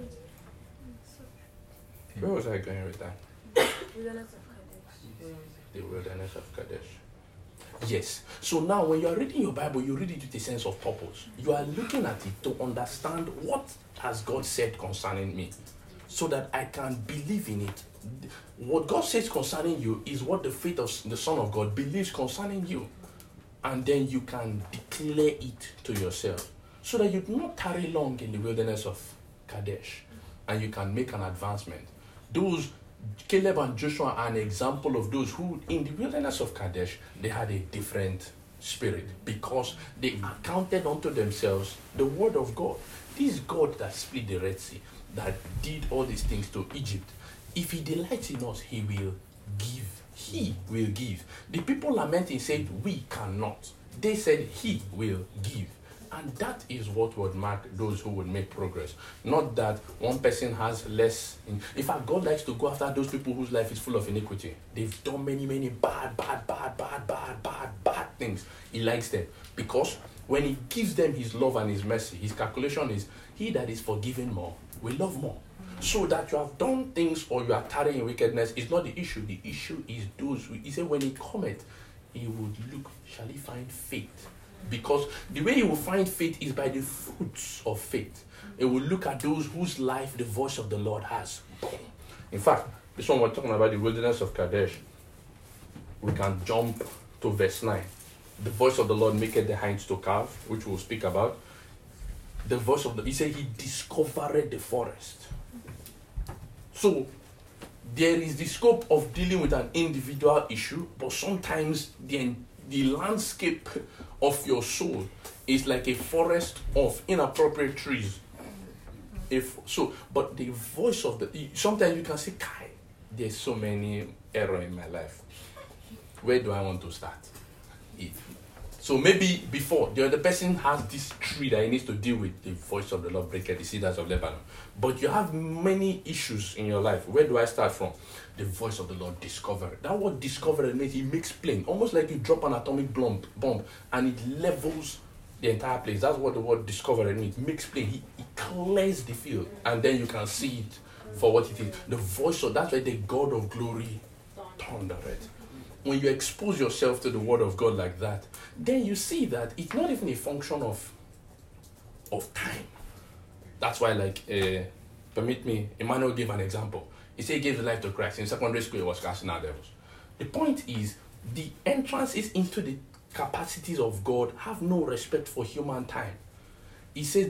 Where was I going with that? Wilderness of Kadesh. The wilderness of Kadesh. Yes. So now when you are reading your Bible, you read it with a sense of purpose. You are looking at it to understand what has God said concerning me, so that I can believe in it. What God says concerning you is what the faith of the Son of God believes concerning you. And then you can declare it to yourself, so that you do not tarry long in the wilderness of Kadesh, and you can make an advancement. Caleb and Joshua are an example of those who, in the wilderness of Kadesh, they had a different spirit, because they accounted unto themselves the word of God. This God that split the Red Sea, that did all these things to Egypt, if he delights in us, he will give. He will give. The people lamenting said, we cannot. They said, he will give. And that is what would mark those who would make progress. Not that one person has less. In fact, God likes to go after those people whose life is full of iniquity. They've done many, many bad things. He likes them. Because when he gives them his love and his mercy, his calculation is, he that is forgiven more will love more. So that you have done things or you are tarrying in wickedness is not the issue. The issue is those who, he said, when he cometh, he would look, shall he find faith? Because the way he will find faith is by the fruits of faith. He will look at those whose life the voice of the Lord has. In fact, this one we're talking about the wilderness of Kadesh. We can jump to verse 9. The voice of the Lord maketh the hinds to calve, which we'll speak about. The voice of he said he discovered the forest. So there is the scope of dealing with an individual issue, but sometimes the landscape of your soul is like a forest of inappropriate trees. But the voice of sometimes you can say, Kai, there's so many errors in my life. Where do I want to start? So maybe before, the other person has this tree that he needs to deal with, the voice of the Lord breaketh the cedars of Lebanon. But you have many issues in your life. Where do I start from? The voice of the Lord discovered. That word discovered means he makes plain. Almost like you drop an atomic bomb and it levels the entire place. That's what the word discovered means. It makes plain. He clears the field. And then you can see it for what it is. The voice of, that's why the God of glory thundered. When you expose yourself to the word of God like that, then you see that it's not even a function of time. That's why, permit me, Emmanuel gave an example. He said he gave his life to Christ. In secondary school, he was casting out devils. The point is, the entrances into the capacities of God have no respect for human time. He says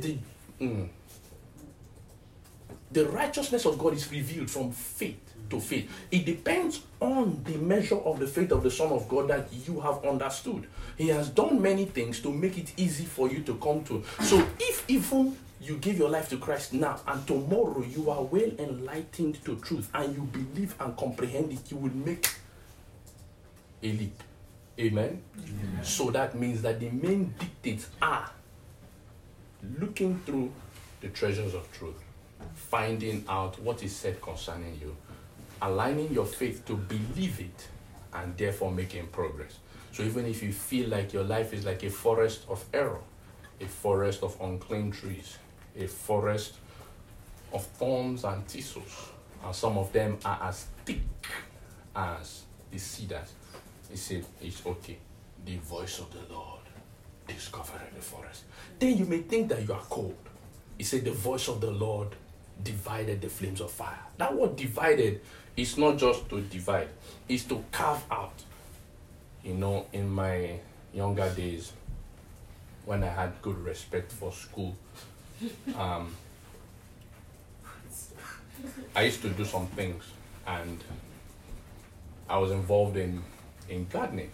the righteousness of God is revealed from faith to faith. It depends on the measure of the faith of the Son of God that you have understood. He has done many things to make it easy for you to come to. So if even you give your life to Christ now and tomorrow you are well enlightened to truth and you believe and comprehend it, you will make a leap. Amen? Amen. So that means that the main dictates are looking through the treasures of truth, finding out what is said concerning you, aligning your faith to believe it, and therefore making progress. So even if you feel like your life is like a forest of error, a forest of unclean trees, a forest of thorns and thistles, and some of them are as thick as the cedars, he said, it's okay. The voice of the Lord discovered the forest. Then you may think that you are cold. He said, the voice of the Lord divided the flames of fire. That word divided is not just to divide, it's to carve out. You know, in my younger days, when I had good respect for school, I used to do some things, and I was involved in gardening.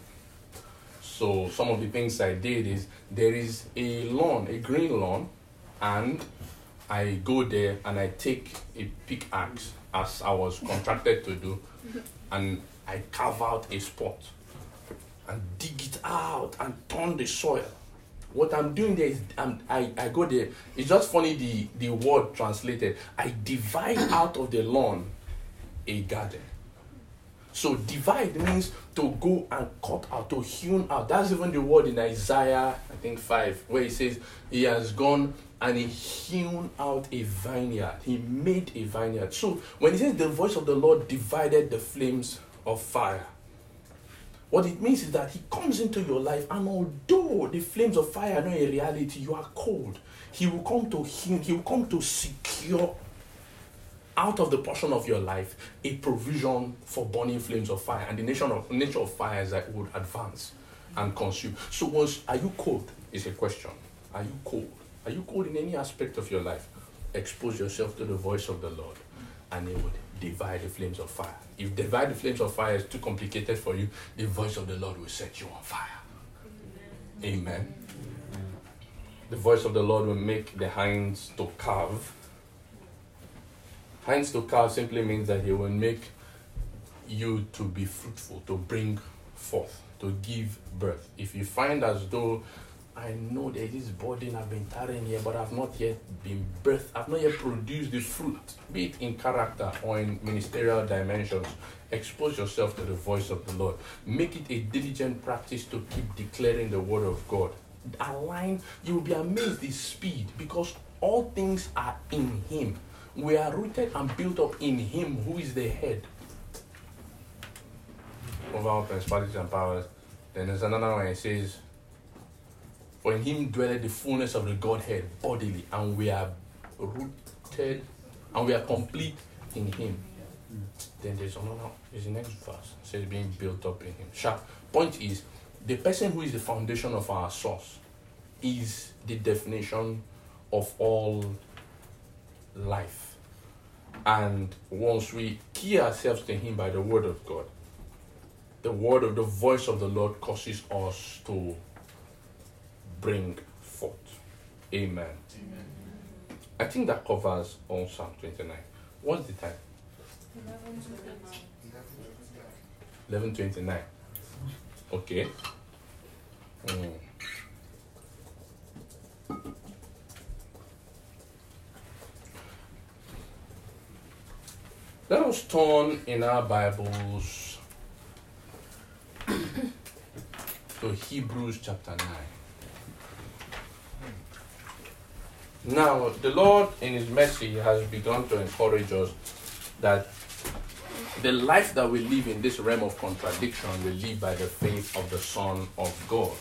So some of the things I did is, there is a lawn, a green lawn, and I go there and I take a pickaxe, as I was contracted to do, and I carve out a spot and dig it out and turn the soil. What I'm doing there is, I go there. It's just funny, the word translated. I divide out of the lawn a garden. So divide means to go and cut out, to hewn out. That's even the word in Isaiah, I think 5, where it says, he has gone and he hewn out a vineyard. He made a vineyard. So when it says the voice of the Lord divided the flames of fire, what it means is that he comes into your life, and although the flames of fire are not a reality, you are cold, he will come to heal, he will come to secure out of the portion of your life a provision for burning flames of fire. And the nature of fire is that it would advance and consume. So are you cold? Is a question. Are you cold? Are you cold in any aspect of your life? Expose yourself to the voice of the Lord, and it would divide the flames of fire. If divide the flames of fire is too complicated for you, the voice of the Lord will set you on fire. Amen. The voice of the Lord will make the hands to carve. Hands to carve simply means that he will make you to be fruitful, to bring forth, to give birth. If you find as though, I know there is this burden, I've been carrying here, but I've not yet been birthed, I've not yet produced the fruit, be it in character or in ministerial dimensions, expose yourself to the voice of the Lord. Make it a diligent practice to keep declaring the word of God. Align, you will be amazed the speed, because all things are in him. We are rooted and built up in him who is the head over all principalities and powers. Then there's another one, it says, for in him dwelleth the fullness of the Godhead bodily, and we are rooted and we are complete in him. Then there's another, there's the next verse, it says being built up in him. Sharp. Point is, the person who is the foundation of our source is the definition of all life. And once we key ourselves to him by the word of God, the voice of the Lord causes us to bring forth. Amen. Amen. I think that covers all Psalm 29. What's the time? 11:29. Okay. Let us turn in our Bibles to Hebrews chapter 9. Now, the Lord in his mercy has begun to encourage us that the life that we live in this realm of contradiction, we live by the faith of the Son of God.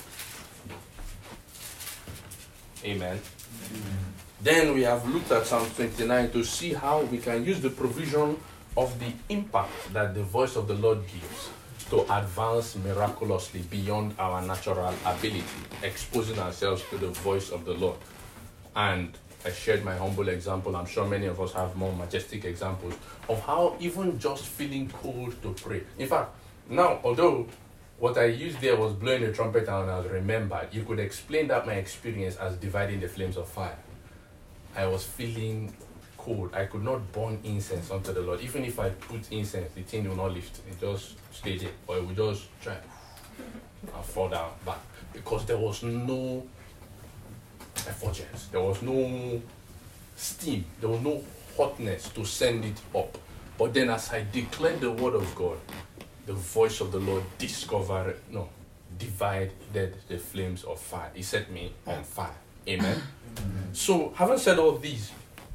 Amen. Then we have looked at Psalm 29 to see how we can use the provision of the impact that the voice of the Lord gives to advance miraculously beyond our natural ability, exposing ourselves to the voice of the Lord. And I shared my humble example. I'm sure many of us have more majestic examples of how even just feeling cold to pray. In fact, now, although what I used there was blowing a trumpet and I was remembered, you could explain that my experience as dividing the flames of fire. I was feeling cold. I could not burn incense unto the Lord. Even if I put incense, the thing will not lift. It just stayed there. Or it would just try and fall down back. Because there was no effulgence. There was no steam. There was no hotness to send it up. But then as I declared the word of God, the voice of the Lord divided the flames of fire. He set me on fire. Amen. So, having said all these,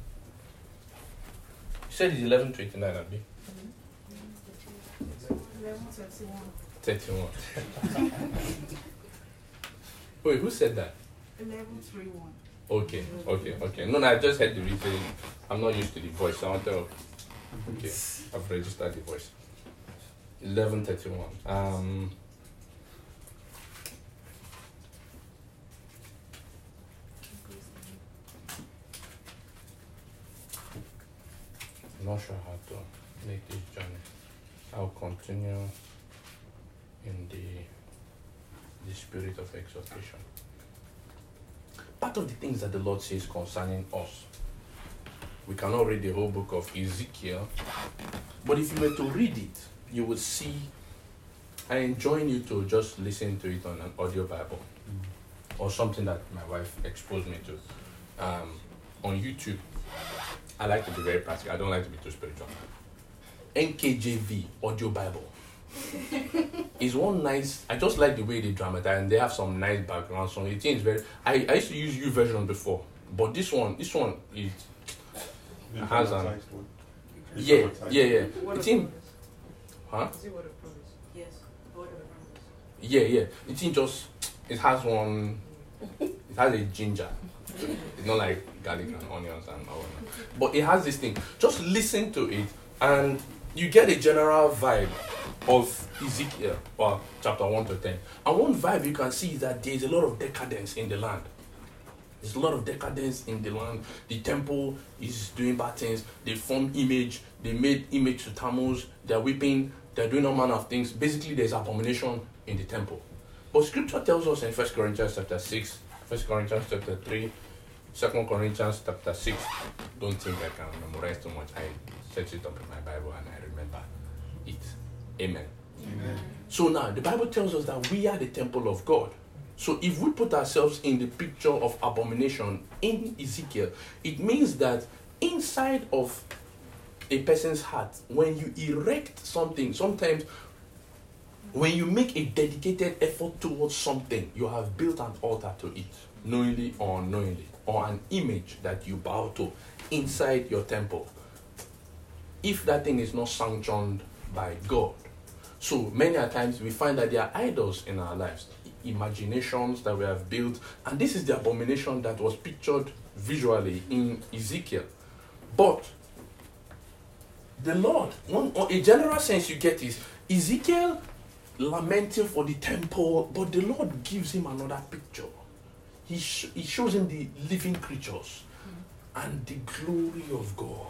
he said it's 11:29, Abi. 31. Wait, who said that? 11:31. Okay. No, I just heard the replay. I'm not used to the voice. I want to. Okay, I've registered the voice. 11:31. I'm not sure how to make this journey. I'll continue in the spirit of exhortation. Part of the things that the Lord says concerning us, we cannot read the whole book of Ezekiel, but if you were to read it, you would see. I enjoin you to just listen to it on an audio Bible or something that my wife exposed me to. On YouTube, I like to be very practical. I don't like to be too spiritual. NKJV audio Bible is one nice. I just like the way they dramatize, and they have some nice background song. It is very. I used to use YouVersion before, but this one is has an yeah. It's in, huh? Is it word of promise? Yes, word of promise. Yeah. It's in just. It has one. It has a ginger. It's not like garlic and onions and all that. But it has this thing. Just listen to it and you get a general vibe of Ezekiel, or chapter 1 to 10. And one vibe you can see is that there's a lot of decadence in the land. There's a lot of decadence in the land. The temple is doing bad things. They formed image. They made image to Tammuz. They're weeping. They're doing all manner of things. Basically, there's abomination in the temple. But scripture tells us in 1 Corinthians chapter 6, 1 Corinthians chapter 3, 2 Corinthians chapter 6. Don't think I can memorize too much. I set it up in my Bible and I remember it. Amen. Amen. So now, the Bible tells us that we are the temple of God. So if we put ourselves in the picture of abomination in Ezekiel, it means that inside of a person's heart, when you erect something, sometimes when you make a dedicated effort towards something, you have built an altar to it, knowingly or unknowingly, or an image that you bow to inside your temple. If that thing is not sanctioned by God. So many a times we find that there are idols in our lives, imaginations that we have built, and this is the abomination that was pictured visually in Ezekiel. But the Lord, a general sense you get is Ezekiel lamenting for the temple, but the Lord gives him another picture. He shows him the living creatures and the glory of God.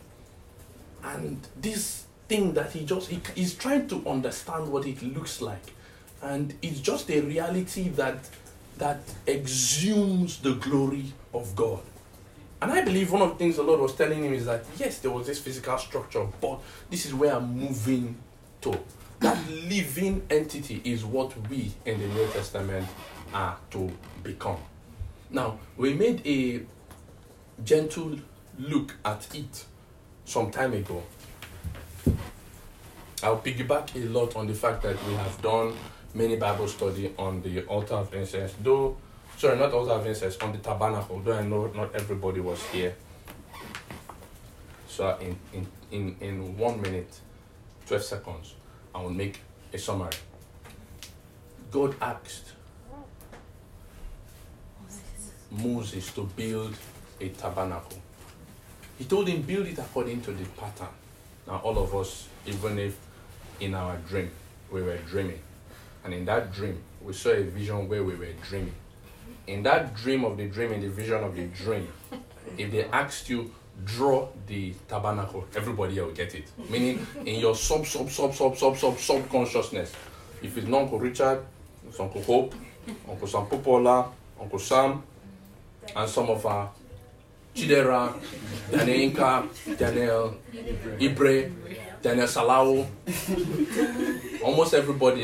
And this thing that he's trying to understand what it looks like. And it's just a reality that exhumes the glory of God. And I believe one of the things the Lord was telling him is that, yes, there was this physical structure, but this is where I'm moving to. That living entity is what we in the New Testament are to become. Now, we made a gentle look at it some time ago. I'll piggyback a lot on the fact that we have done many Bible study on the altar of incense, not altar of incense, on the tabernacle, though I know not everybody was here. So in 1 minute, 12 seconds, I will make a summary. God asked Moses to build a tabernacle. He told him, build it according to the pattern. Now all of us, even if in our dream, we were dreaming. And in that dream, we saw a vision where we were dreaming. In that dream of the dream, in the vision of the dream, if they asked you, draw the tabernacle, everybody here will get it. Meaning, in your subconsciousness. If it's not Uncle Richard, it's Uncle Hope, Uncle Sampopola, Uncle Sam, and some of our Chidera, Daniel Inka, Daniel Ibre, Daniel Salao. Almost everybody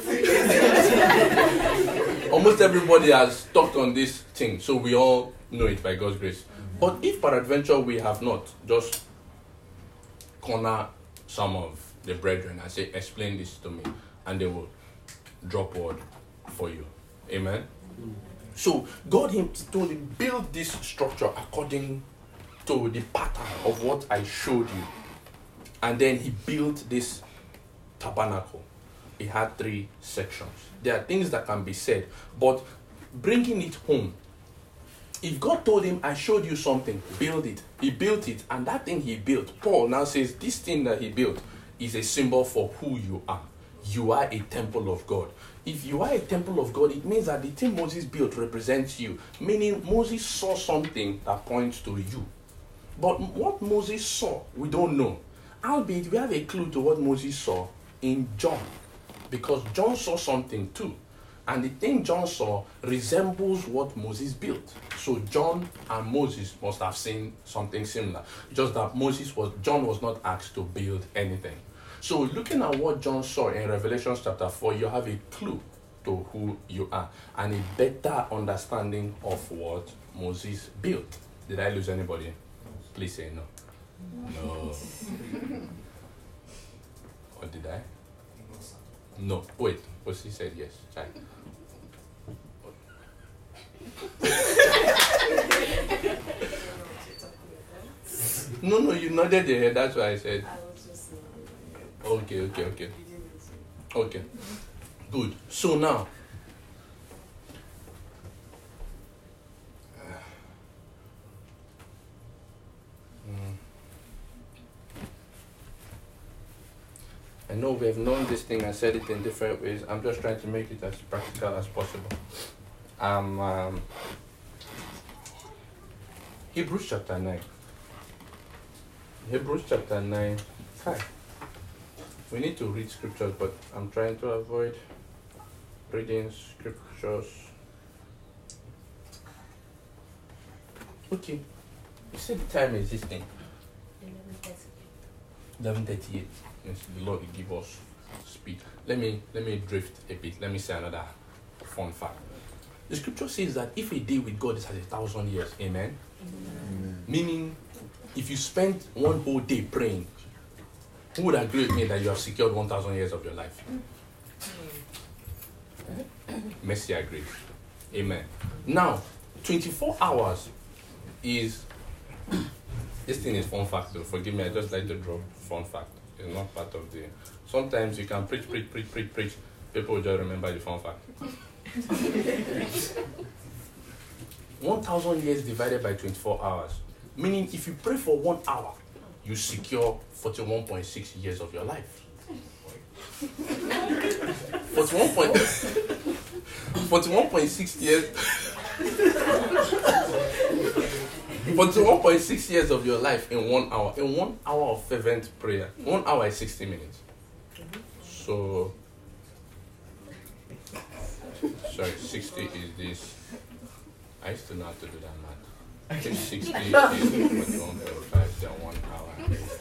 has talked on this thing, so we all know it by God's grace. But if peradventure we have not, just corner some of the brethren and say, explain this to me, and they will drop word for you. Amen? So God told him, build this structure according to the pattern of what I showed you. And then he built this tabernacle. It had 3 sections. There are things that can be said, but bringing it home, if God told him, I showed you something, build it. He built it, and that thing he built, Paul now says, this thing that he built is a symbol for who you are. You are a temple of God. If you are a temple of God, it means that the thing Moses built represents you. Meaning Moses saw something that points to you. But what Moses saw, we don't know. Albeit, we have a clue to what Moses saw in John. Because John saw something too. And the thing John saw resembles what Moses built. So John and Moses must have seen something similar. Just that John was not asked to build anything. So looking at what John saw in Revelation chapter 4, you have a clue to who you are and a better understanding of what Moses built. Did I lose anybody? Please say no. No. Or did I? No. Wait. He said yes. Child. No, you nodded your head. That's why I said. Okay. Okay. Good. So now, I know we have known this thing and said it in different ways. I'm just trying to make it as practical as possible. Hebrews chapter 9. Hebrews chapter 9. Hi. We need to read scriptures, but I'm trying to avoid reading scriptures. Okay. You said the time is this thing. 11:38. Yes, the Lord will give us speed. Let me drift a bit. Let me say another fun fact. The scripture says that if a day with God is as 1,000 years, amen? Amen. Meaning, if you spend one whole day praying, who would agree with me that you have secured 1,000 years of your life? Mercy agrees. Amen. Now, 24 hours is... This thing is fun fact though. Forgive me, I just like to drop fun fact. It's not part of the... Sometimes you can preach. People will just remember the fun fact. 1,000 years divided by 24 hours. Meaning if you pray for 1 hour, you secure 41.6 years of your life. 41.6 years. 41.6 years of your life in 1 hour. In 1 hour of fervent prayer. 1 hour is 60 minutes. So, sorry, 60 is this. I used to know how to do that math. 60 is 1.5 then 1 hour.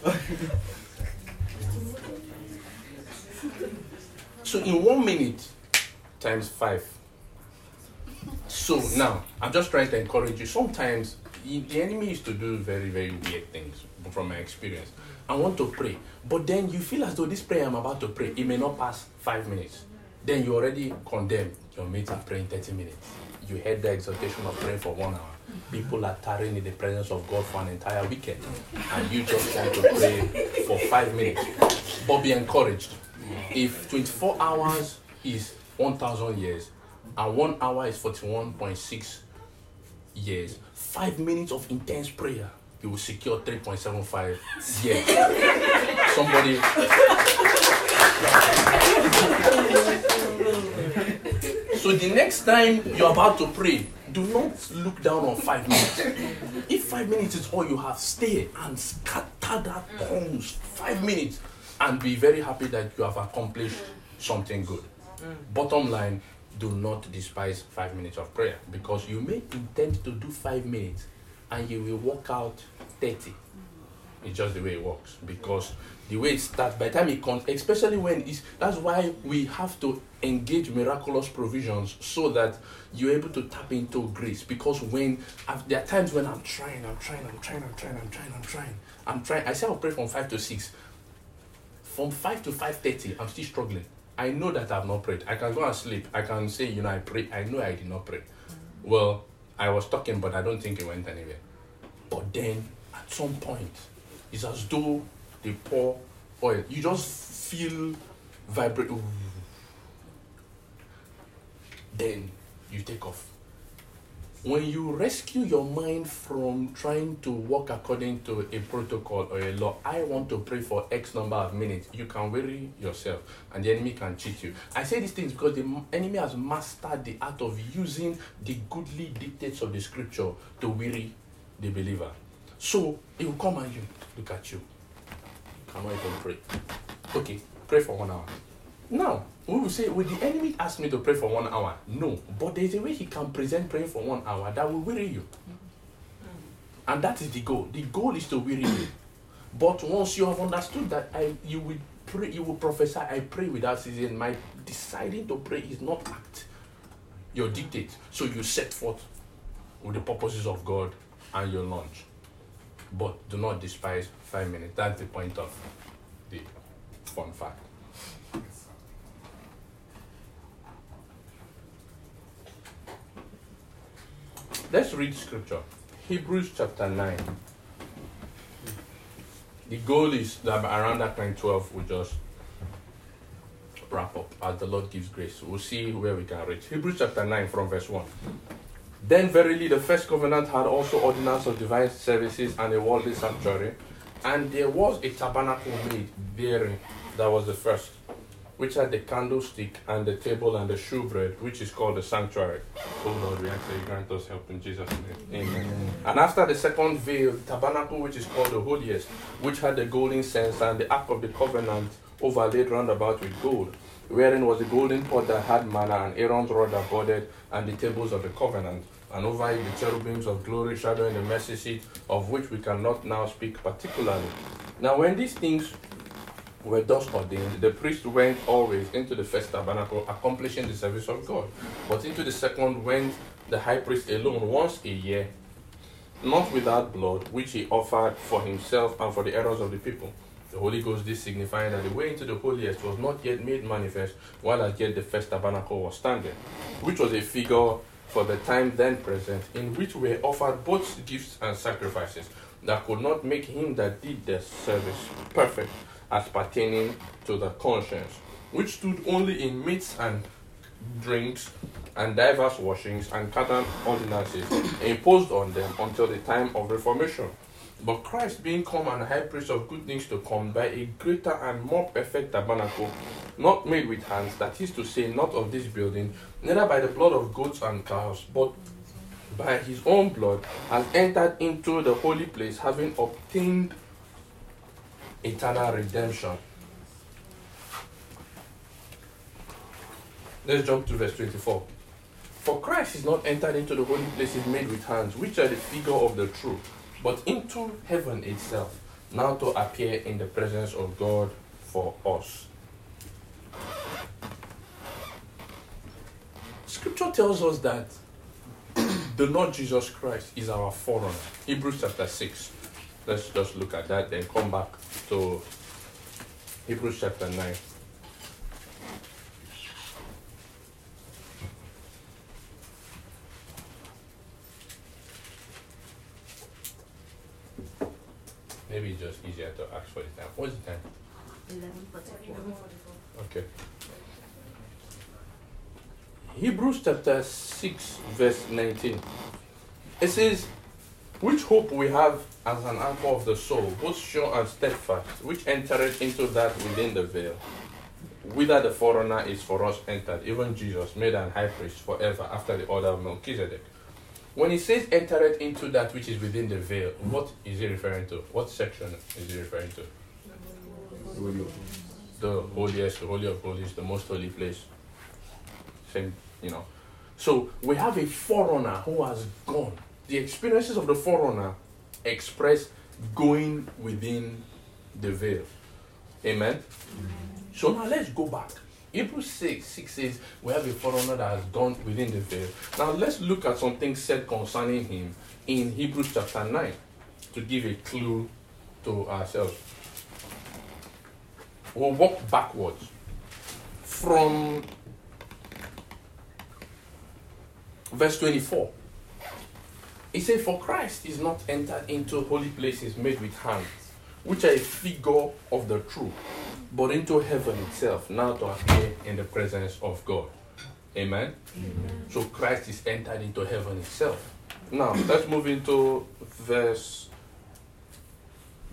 So in 1 minute times 5. So now, I'm just trying to encourage you. Sometimes the enemy used to do very, very weird things from my experience. I want to pray, but then you feel as though this prayer I'm about to pray, it may not pass 5 minutes. Then you already condemn your mates are praying 30 minutes. You heard the exhortation of praying for 1 hour. People are tarrying in the presence of God for an entire weekend, and you just want to pray for 5 minutes. But be encouraged. If 24 hours is 1,000 years, and 1 hour is 41.6 years, 5 minutes of intense prayer, you will secure 3.75 years. Somebody. So the next time you're about to pray, do not look down on 5 minutes. If 5 minutes is all you have, stay and scatter that tongues 5 minutes and be very happy that you have accomplished something good. Bottom line, do not despise 5 minutes of prayer, because you may intend to do 5 minutes and you will walk out 30. It's just the way it works, because the way it starts, by the time it comes, especially when it's, that's why we have to engage miraculous provisions so that you're able to tap into grace. Because when there are times when I'm trying, I say I'll pray from 5 to 6. From 5 to 5:30, I'm still struggling. I know that I've not prayed. I can go and sleep. I can say, I prayed. I know I did not pray. Well, I was talking, but I don't think it went anywhere. But then, at some point, it's as though they pour oil. You just feel vibrate. Then, you take off. When you rescue your mind from trying to walk according to a protocol or a law, I want to pray for X number of minutes, you can weary yourself and the enemy can cheat you. I say these things because the enemy has mastered the art of using the goodly dictates of the scripture to weary the believer. So he will come and you look at you. You cannot even pray. Okay, pray for 1 hour. Now, we will say, will the enemy ask me to pray for 1 hour? No. But there's a way he can present praying for 1 hour that will weary you. And that is the goal. The goal is to weary you. But once you have understood that you will pray, you will prophesy, I pray without ceasing. My deciding to pray is not act. Your dictate. So you set forth with the purposes of God and your launch. But do not despise 5 minutes. That's the point of the fun fact. Let's read scripture. Hebrews chapter 9. The goal is that around that time 12 we'll just wrap up as the Lord gives grace. We'll see where we can reach. Hebrews chapter 9 from verse 1. Then verily the first covenant had also ordinance of divine services and a worldly sanctuary, and there was a tabernacle made therein, that was the first, which had the candlestick and the table and the shewbread, which is called the sanctuary. Oh Lord, we ask that you grant us help in Jesus' name. Amen. And after the second veil, the tabernacle which is called the holiest, which had the golden censer and the ark of the covenant overlaid round about with gold, wherein was the golden pot that had manna and Aaron's rod that budded, and the tables of the covenant, and over it the cherubims of glory shadowing the mercy seat, of which we cannot now speak particularly. Now when these things were thus ordained, the priest went always into the first tabernacle, accomplishing the service of God. But into the second went the high priest alone once a year, not without blood, which he offered for himself and for the errors of the people. The Holy Ghost did signifying that the way into the holiest was not yet made manifest, while as yet the first tabernacle was standing, which was a figure for the time then present, in which were offered both gifts and sacrifices, that could not make him that did the service perfect, as pertaining to the conscience, which stood only in meats and drinks, and divers washings, and certain ordinances imposed on them until the time of Reformation. But Christ being come and high priest of good things to come, by a greater and more perfect tabernacle, not made with hands, that is to say, not of this building, neither by the blood of goats and cows, but by his own blood, has entered into the holy place, having obtained eternal redemption. Let's jump to verse 24. For Christ is not entered into the holy places made with hands, which are the figure of the true, but into heaven itself, now to appear in the presence of God for us. Scripture tells us that the Lord Jesus Christ is our forerunner. Hebrews chapter 6. Let's just look at that, then come back to Hebrews chapter 9. Maybe it's just easier to ask for the time. What's the time? 11:44. Okay. Hebrews chapter 6, verse 19. It says, which hope we have as an anchor of the soul, both sure and steadfast, which entereth into that within the veil, whither the forerunner is for us entered, even Jesus, made an high priest forever after the order of Melchizedek. When he says entereth into that which is within the veil, what is he referring to? What section is he referring to? The holiest, the holy of holies, the most holy place. Same, So we have a forerunner who has gone. The experiences of the forerunner express going within the veil. Amen? So now let's go back. Hebrews 6 says we have a forerunner that has gone within the veil. Now let's look at something said concerning him in Hebrews chapter 9 to give a clue to ourselves. We'll walk backwards from verse 24. It says, for Christ is not entered into holy places made with hands, which are a figure of the true, but into heaven itself, now to appear in the presence of God. Amen? Amen. So Christ is entered into heaven itself. Now, let's move into verse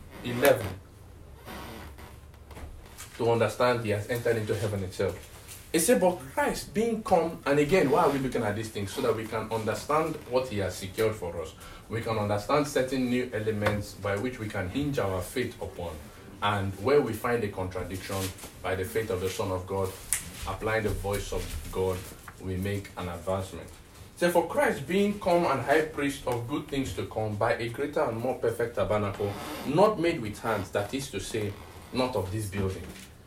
11 to understand he has entered into heaven itself. It said, but Christ being come, and again, why are we looking at these things? So that we can understand what he has secured for us. We can understand certain new elements by which we can hinge our faith upon. And where we find a contradiction, by the faith of the Son of God, applying the voice of God, we make an advancement. So for Christ being come and high priest of good things to come, by a greater and more perfect tabernacle, not made with hands, that is to say, not of this building.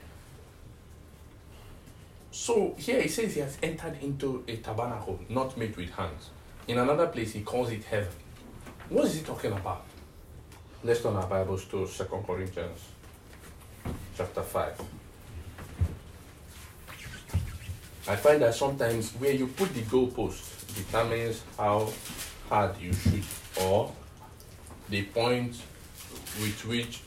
So here he says he has entered into a tabernacle not made with hands. In another place he calls it heaven. What is he talking about? Let's turn our Bibles to 2 Corinthians chapter 5. I find that sometimes where you put the goalpost determines how hard you shoot, or the point with which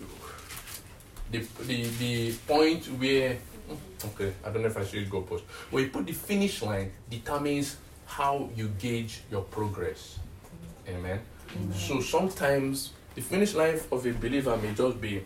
the point where, okay, I don't know if I should use goalpost. Where you put the finish line determines how you gauge your progress. Amen. So sometimes the finish line of a believer may just be,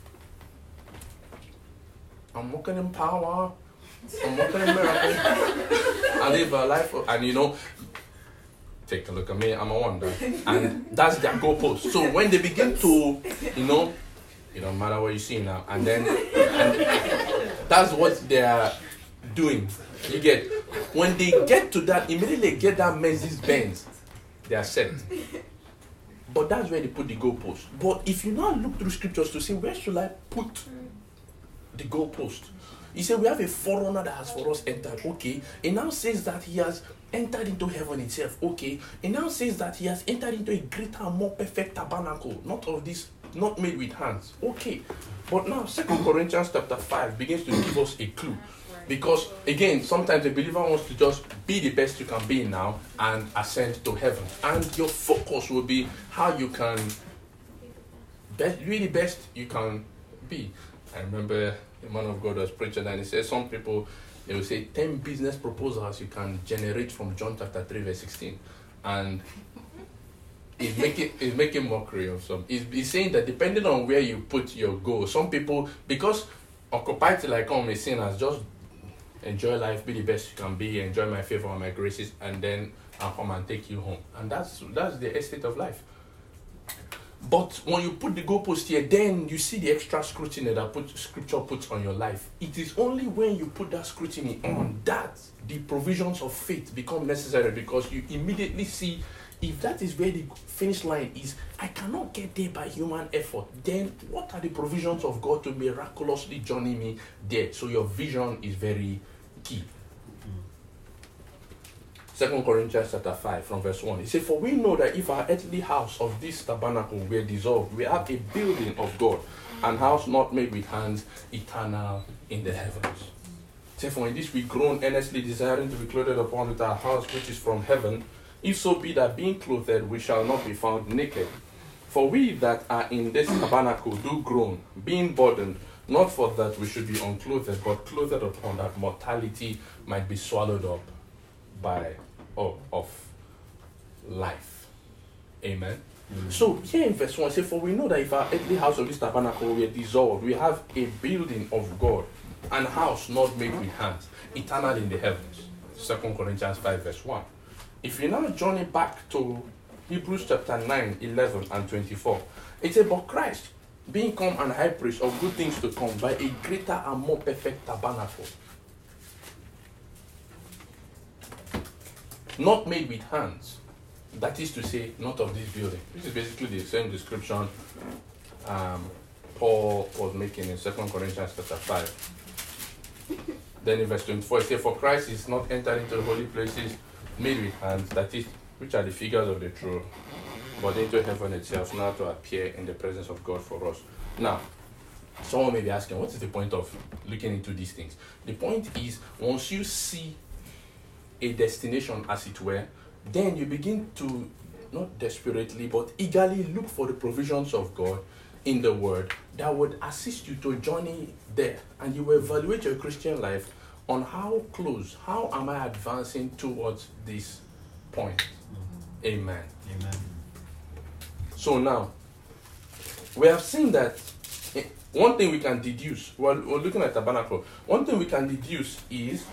I'm walking in power, I'm walking in miracle, I live a life of, and you know, take a look at me, I'm a wonder. And that's their goalpost. So when they begin to, you know, it don't matter what you see now, and that's what they are doing. You get, when they get to that, immediately get that Mercedes-Benz, they are set. But that's where they put the goalpost. But if you now look through scriptures to say, where should I put the goalpost? He said, we have a forerunner that has for us entered. Okay. It now says that he has entered into heaven itself. Okay. It now says that he has entered into a greater and more perfect tabernacle. Not of this, not made with hands. Okay. But now 2 Corinthians chapter 5 begins to give us a clue. Because, again, sometimes a believer wants to just be the best you can be now and ascend to heaven. And your focus will be how you can be the best you can be. I remember a man of God was preaching and he said some people, they will say 10 business proposals you can generate from John chapter 3 verse 16. And it's making mockery of some. It's saying that depending on where you put your goal, some people, because occupy till I come is seen as just enjoy life, be the best you can be, enjoy my favor and my graces, and then I'll come and take you home. And that's the estate of life. But when you put the goalpost here, then you see the extra scrutiny that scripture puts on your life. It is only when you put that scrutiny on that the provisions of faith become necessary, because you immediately see if that is where the finish line is, I cannot get there by human effort. Then what are the provisions of God to miraculously journey me there? So your vision is very key. 2 Corinthians chapter 5 from verse 1. It says, for we know that if our earthly house of this tabernacle were dissolved, we have a building of God, an house not made with hands, eternal in the heavens. Therefore in this we groan earnestly, desiring to be clothed upon with our house which is from heaven, if so be that being clothed we shall not be found naked. For we that are in this tabernacle do groan, being burdened, not for that we should be unclothed, but clothed upon, that mortality might be swallowed up by of life. Amen. So here in verse 1 it says, for we know that if our earthly house of this tabernacle were dissolved, we have a building of God, an house not made with hands, eternal in the heavens. 2 Corinthians 5 verse 1. If you now journey back to Hebrews chapter 9, 11 and 24, it says, but Christ being come and high priest of good things to come, by a greater and more perfect tabernacle, not made with hands, that is to say, not of this building. This is basically the same description Paul was making in 2 Corinthians chapter 5. Then in verse 24 it says, for Christ is not entered into the holy places made with hands, that is, which are the figures of the true, but into heaven itself, now to appear in the presence of God for us. Now, someone may be asking, what is the point of looking into these things? The point is, once you see a destination, as it were, then you begin to, not desperately, but eagerly look for the provisions of God in the Word that would assist you to journey there. And you will evaluate your Christian life on how close, how am I advancing towards this point. Amen. Amen. So now, we have seen that one thing we can deduce, we're looking at tabernacle, one thing we can deduce is,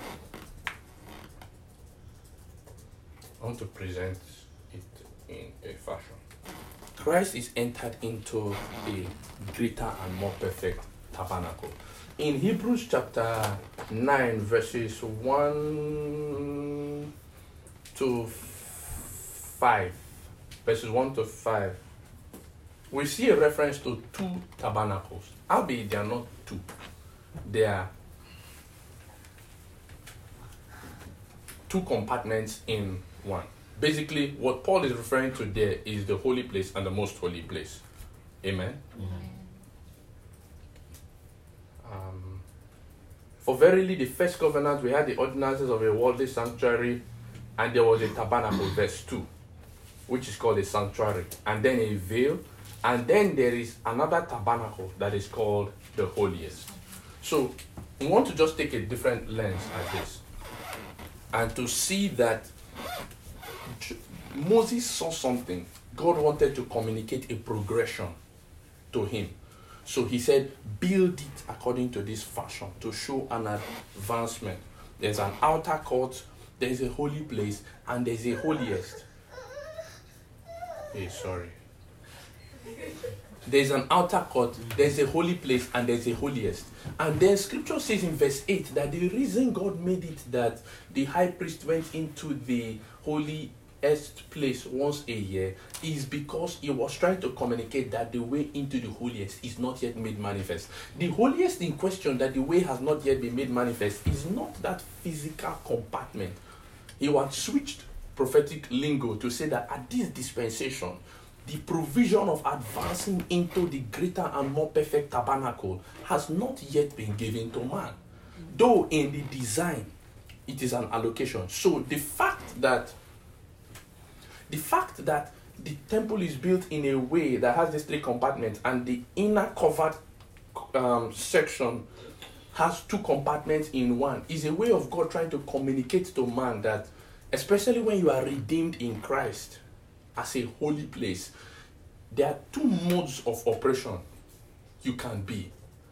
I want to present it in a fashion. Christ is entered into a greater and more perfect tabernacle. In Hebrews chapter 9, verses 1 to 5, verses 1 to 5, we see a reference to two tabernacles. Albeit they are not two. They are two compartments in one. Basically, what Paul is referring to there is the holy place and the most holy place. Amen? For verily the first covenant we had the ordinances of a worldly sanctuary, and there was a tabernacle, verse 2, which is called a sanctuary, and then a veil, and then there is another tabernacle that is called the holiest. So we want to just take a different lens at this and to see that Moses saw something. God wanted to communicate a progression to him. So he said, build it according to this fashion to show an advancement. There's an outer court, there's a holy place, and there's a holiest. Hey, sorry. There's an outer court, there's a holy place, and there's a holiest. And then scripture says in verse 8 that the reason God made it that the high priest went into the holiest place once a year is because he was trying to communicate that the way into the holiest is not yet made manifest. The holiest in question, that the way has not yet been made manifest, is not that physical compartment. He had switched prophetic lingo to say that at this dispensation, the provision of advancing into the greater and more perfect tabernacle has not yet been given to man. Though in the design, it is an allocation. So the fact that the temple is built in a way that has these three compartments, and the inner covered section has two compartments in one, is a way of God trying to communicate to man that, especially when you are redeemed in Christ as a holy place, there are two modes of operation you can be.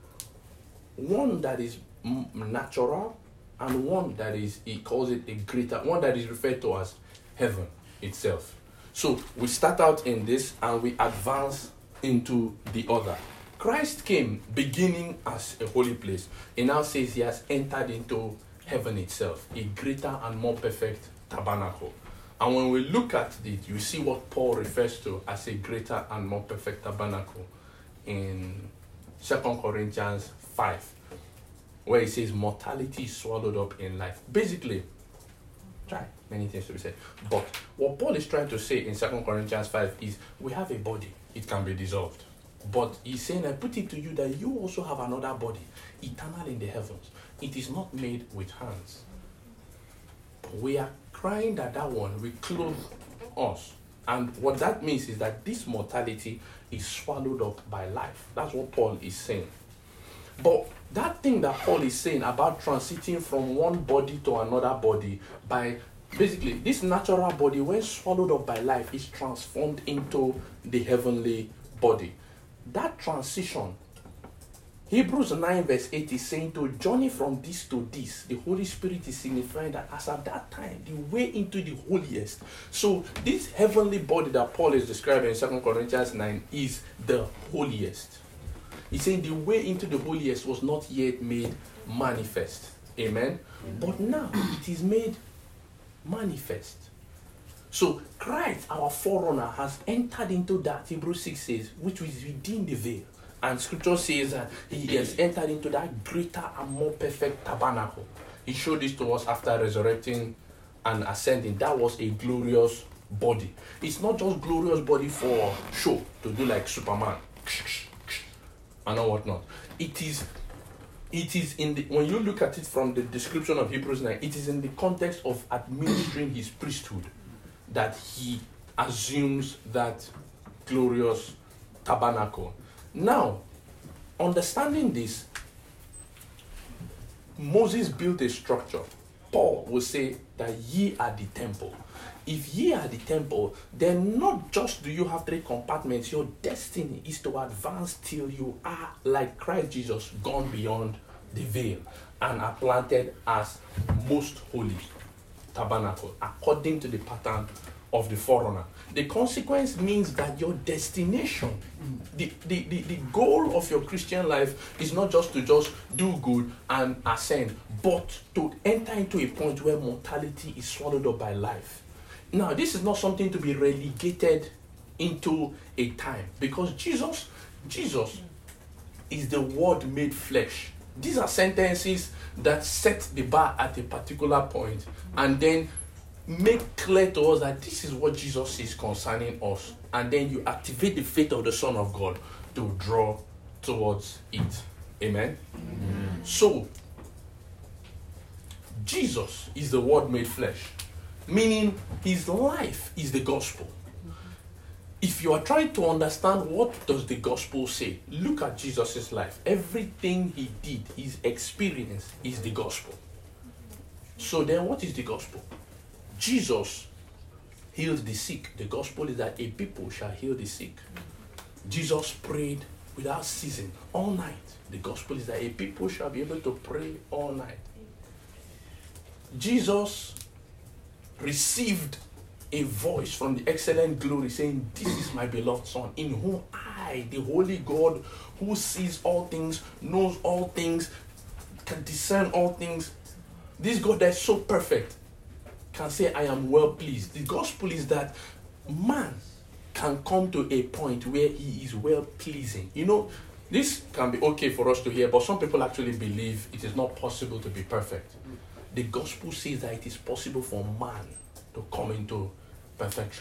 One that is natural, and one that is, he calls it a greater, one that is referred to as heaven itself. So we start out in this and we advance into the other. Christ came beginning as a holy place. It now says he has entered into heaven itself, a greater and more perfect tabernacle. And when we look at it, you see what Paul refers to as a greater and more perfect tabernacle in 2 Corinthians 5, where he says mortality is swallowed up in life. Basically, many things to be said. But what Paul is trying to say in 2 Corinthians 5 is we have a body, it can be dissolved. But he's saying, I put it to you that you also have another body, eternal in the heavens. It is not made with hands. We are crying that one will clothe us. And what that means is that this mortality is swallowed up by life. That's what Paul is saying. But that thing that Paul is saying about transiting from one body to another body, by basically this natural body, when swallowed up by life, is transformed into the heavenly body. That transition, Hebrews 9 verse 8 is saying to journey from this to this. The Holy Spirit is signifying that as at that time, the way into the holiest. So this heavenly body that Paul is describing in 2 Corinthians 9 is the holiest. He's saying the way into the holiest was not yet made manifest. Amen? But now it is made manifest. So Christ, our forerunner, has entered into that, Hebrews 6 says, which is within the veil. And scripture says that he has entered into that greater and more perfect tabernacle. He showed this to us after resurrecting and ascending. That was a glorious body. It's not just glorious body for show, to do like Superman and whatnot. It is in the, when you look at it from the description of Hebrews 9, it is in the context of administering his priesthood that he assumes that glorious tabernacle. Now, understanding this, Moses built a structure. Paul will say that ye are the temple. If ye are the temple, then not just do you have 3 compartments, your destiny is to advance till you are like Christ Jesus, gone beyond the veil and are planted as most holy tabernacle, according to the pattern of the forerunner. The consequence means that your destination, the goal of your Christian life is not just to just do good and ascend, but to enter into a point where mortality is swallowed up by life. Now, this is not something to be relegated into a time, because Jesus is the Word made flesh. These are sentences that set the bar at a particular point and then make clear to us that this is what Jesus is concerning us. And then you activate the faith of the Son of God to draw towards it. Amen? Amen. So, Jesus is the Word made flesh, meaning his life is the gospel. If you are trying to understand what does the gospel say, look at Jesus' life. Everything he did, his experience is the gospel. So then what is the gospel? Jesus heals the sick. The gospel is that a people shall heal the sick. Jesus prayed without ceasing all night. The gospel is that a people shall be able to pray all night. Jesus received a voice from the excellent glory saying, "This is my beloved Son, in whom I, the Holy God, who sees all things, knows all things, can discern all things." This God that is so perfect can say, "I am well pleased." The gospel is that man can come to a point where he is well pleasing. You know, this can be okay for us to hear, but some people actually believe it is not possible to be perfect. The gospel says that it is possible for man to come into perfection.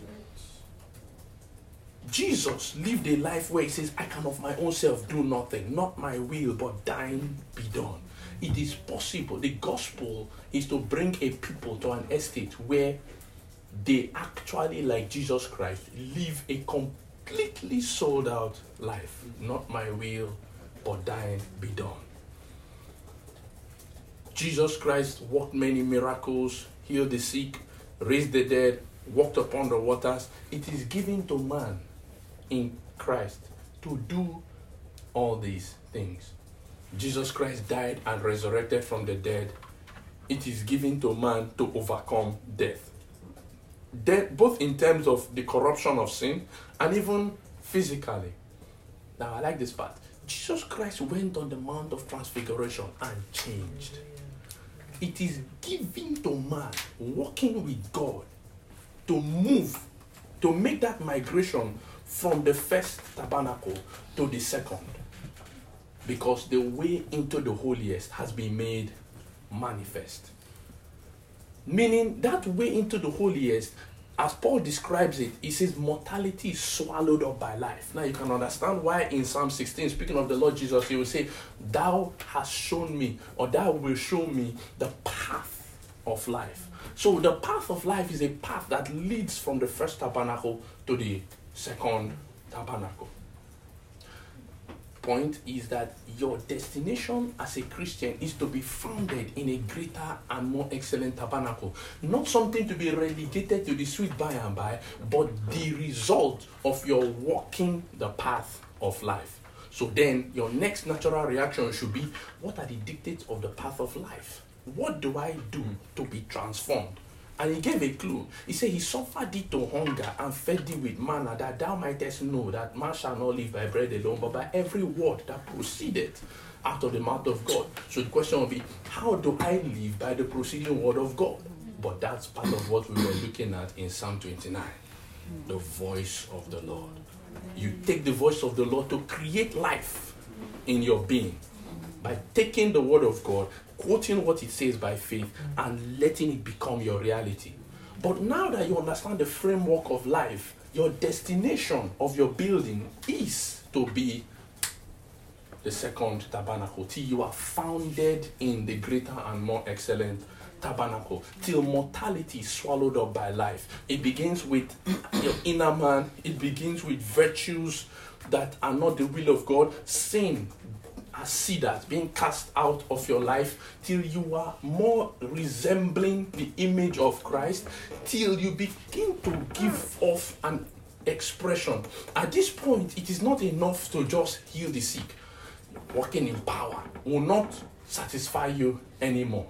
Jesus lived a life where he says, "I can of my own self do nothing, not my will, but thine be done." It is possible. The gospel is to bring a people to an estate where they actually, like Jesus Christ, live a completely sold out life. Not my will, but thine be done. Jesus Christ worked many miracles, healed the sick, raised the dead, walked upon the waters. It is given to man in Christ to do all these things. Jesus Christ died and resurrected from the dead. It is given to man to overcome death. Death, both in terms of the corruption of sin and even physically. Now, I like this part. Jesus Christ went on the Mount of Transfiguration and changed. It is given to man, walking with God, to move, to make that migration from the first tabernacle to the second. Because the way into the holiest has been made manifest. Meaning that way into the holiest, as Paul describes it, he says mortality is swallowed up by life. Now you can understand why in Psalm 16, speaking of the Lord Jesus, he will say, "Thou hast shown me," or "Thou will show me the path of life." So the path of life is a path that leads from the first tabernacle to the second tabernacle. Point is that your destination as a Christian is to be founded in a greater and more excellent tabernacle. Not something to be relegated to the sweet by and by, but the result of your walking the path of life. So then your next natural reaction should be, what are the dictates of the path of life? What do I do to be transformed? And he gave a clue. He said, "He suffered thee to hunger and fed thee with manna, that thou mightest know that man shall not live by bread alone, but by every word that proceeded out of the mouth of God." So the question will be, how do I live by the proceeding word of God? But that's part of what we were looking at in Psalm 29. The voice of the Lord. You take the voice of the Lord to create life in your being by taking the word of God, quoting what it says by faith, and letting it become your reality. But now that you understand the framework of life, your destination of your building is to be the second tabernacle, till you are founded in the greater and more excellent tabernacle, till mortality is swallowed up by life. It begins with your inner man. It begins with virtues that are not the will of God. Sin as cedars being cast out of your life, till you are more resembling the image of Christ, till you begin to give off an expression. At this point, it is not enough to just heal the sick. Walking in power will not satisfy you anymore.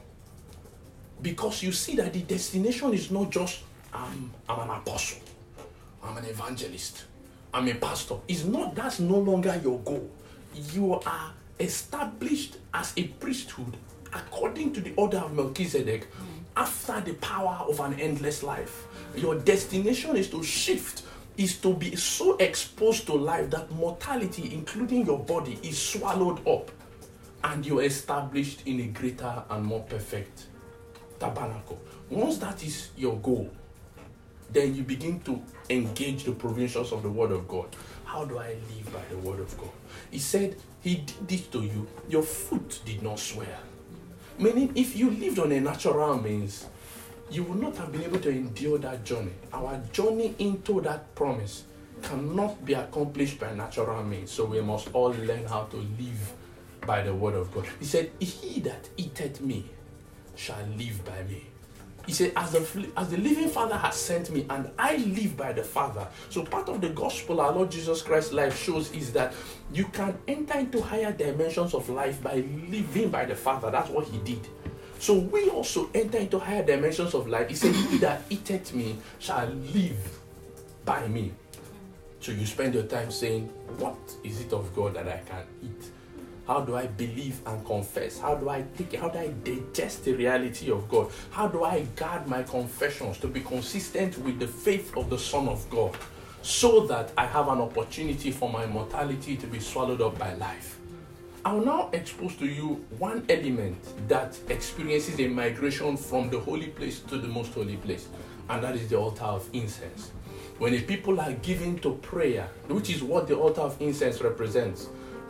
Because you see that the destination is not just, I'm an apostle, I'm an evangelist, I'm a pastor. That's no longer your goal. You are established as a priesthood according to the order of Melchizedek after the power of an endless life. Your destination is to shift, is to be so exposed to life that mortality, including your body, is swallowed up, and you're established in a greater and more perfect tabernacle. Once that is your goal, then you begin to engage the provisions of the Word of God. How do I live by the Word of God? He said, He did this to you, your foot did not swear. Meaning, if you lived on a natural means, you would not have been able to endure that journey. Our journey into that promise cannot be accomplished by natural means. So we must all learn how to live by the Word of God. He said, he that eateth me shall live by me. He said, as the living Father has sent me, and I live by the Father. So part of the gospel our Lord Jesus Christ's life shows is that you can enter into higher dimensions of life by living by the Father. That's what He did. So we also enter into higher dimensions of life. He said, he that eateth me shall live by me. So you spend your time saying, what is it of God that I can eat? How do I believe and confess? How do I digest the reality of God? How do I guard my confessions to be consistent with the faith of the Son of God, so that I have an opportunity for my mortality to be swallowed up by life? I will now expose to you one element that experiences a migration from the holy place to the most holy place, and that is the altar of incense. When the people are given to prayer, which is what the altar of incense represents,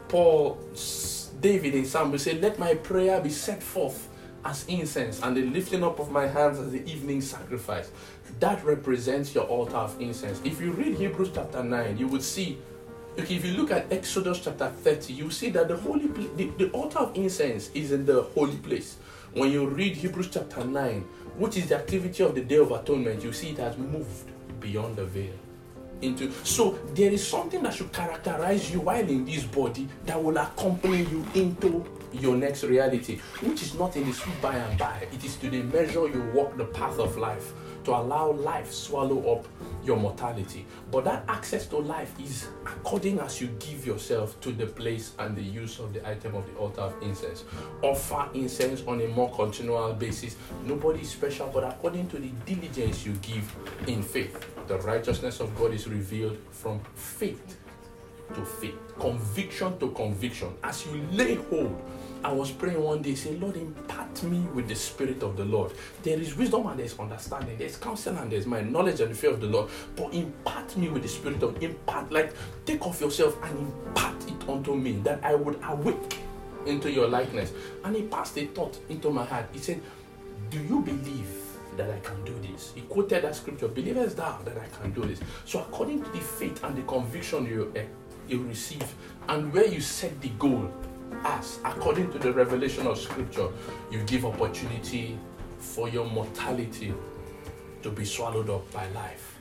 David in Psalm will say, let my prayer be set forth as incense, and the lifting up of my hands as the evening sacrifice. That represents your altar of incense. If you read Hebrews chapter 9, you would see, if you look at Exodus chapter 30, you see that the altar of incense is in the holy place. When you read Hebrews chapter 9, which is the activity of the Day of Atonement, you see it has moved beyond the veil. So there is something that should characterize you while in this body that will accompany you into your next reality, which is not in the sweet by and by. It is to the measure you walk the path of life, to allow life swallow up your mortality. But that access to life is according as you give yourself to the place and the use of the item of the altar of incense. Offer incense on a more continual basis. Nobody is special, but according to the diligence you give in faith. The righteousness of God is revealed from faith to faith, conviction to conviction. As you lay hold, I was praying one day, say, Lord, impart me with the Spirit of the Lord. There is wisdom and there's understanding, there's counsel and there's mind, knowledge and the fear of the Lord. But impart me with the Spirit of, take off yourself and impart it unto me, that I would awake into your likeness. And he passed a thought into my heart. He said, do you believe that I can do this? He quoted that scripture, believest thou that I can do this? So according to the faith and the conviction you receive, and where you set the goal as, according to the revelation of scripture, you give opportunity for your mortality to be swallowed up by life.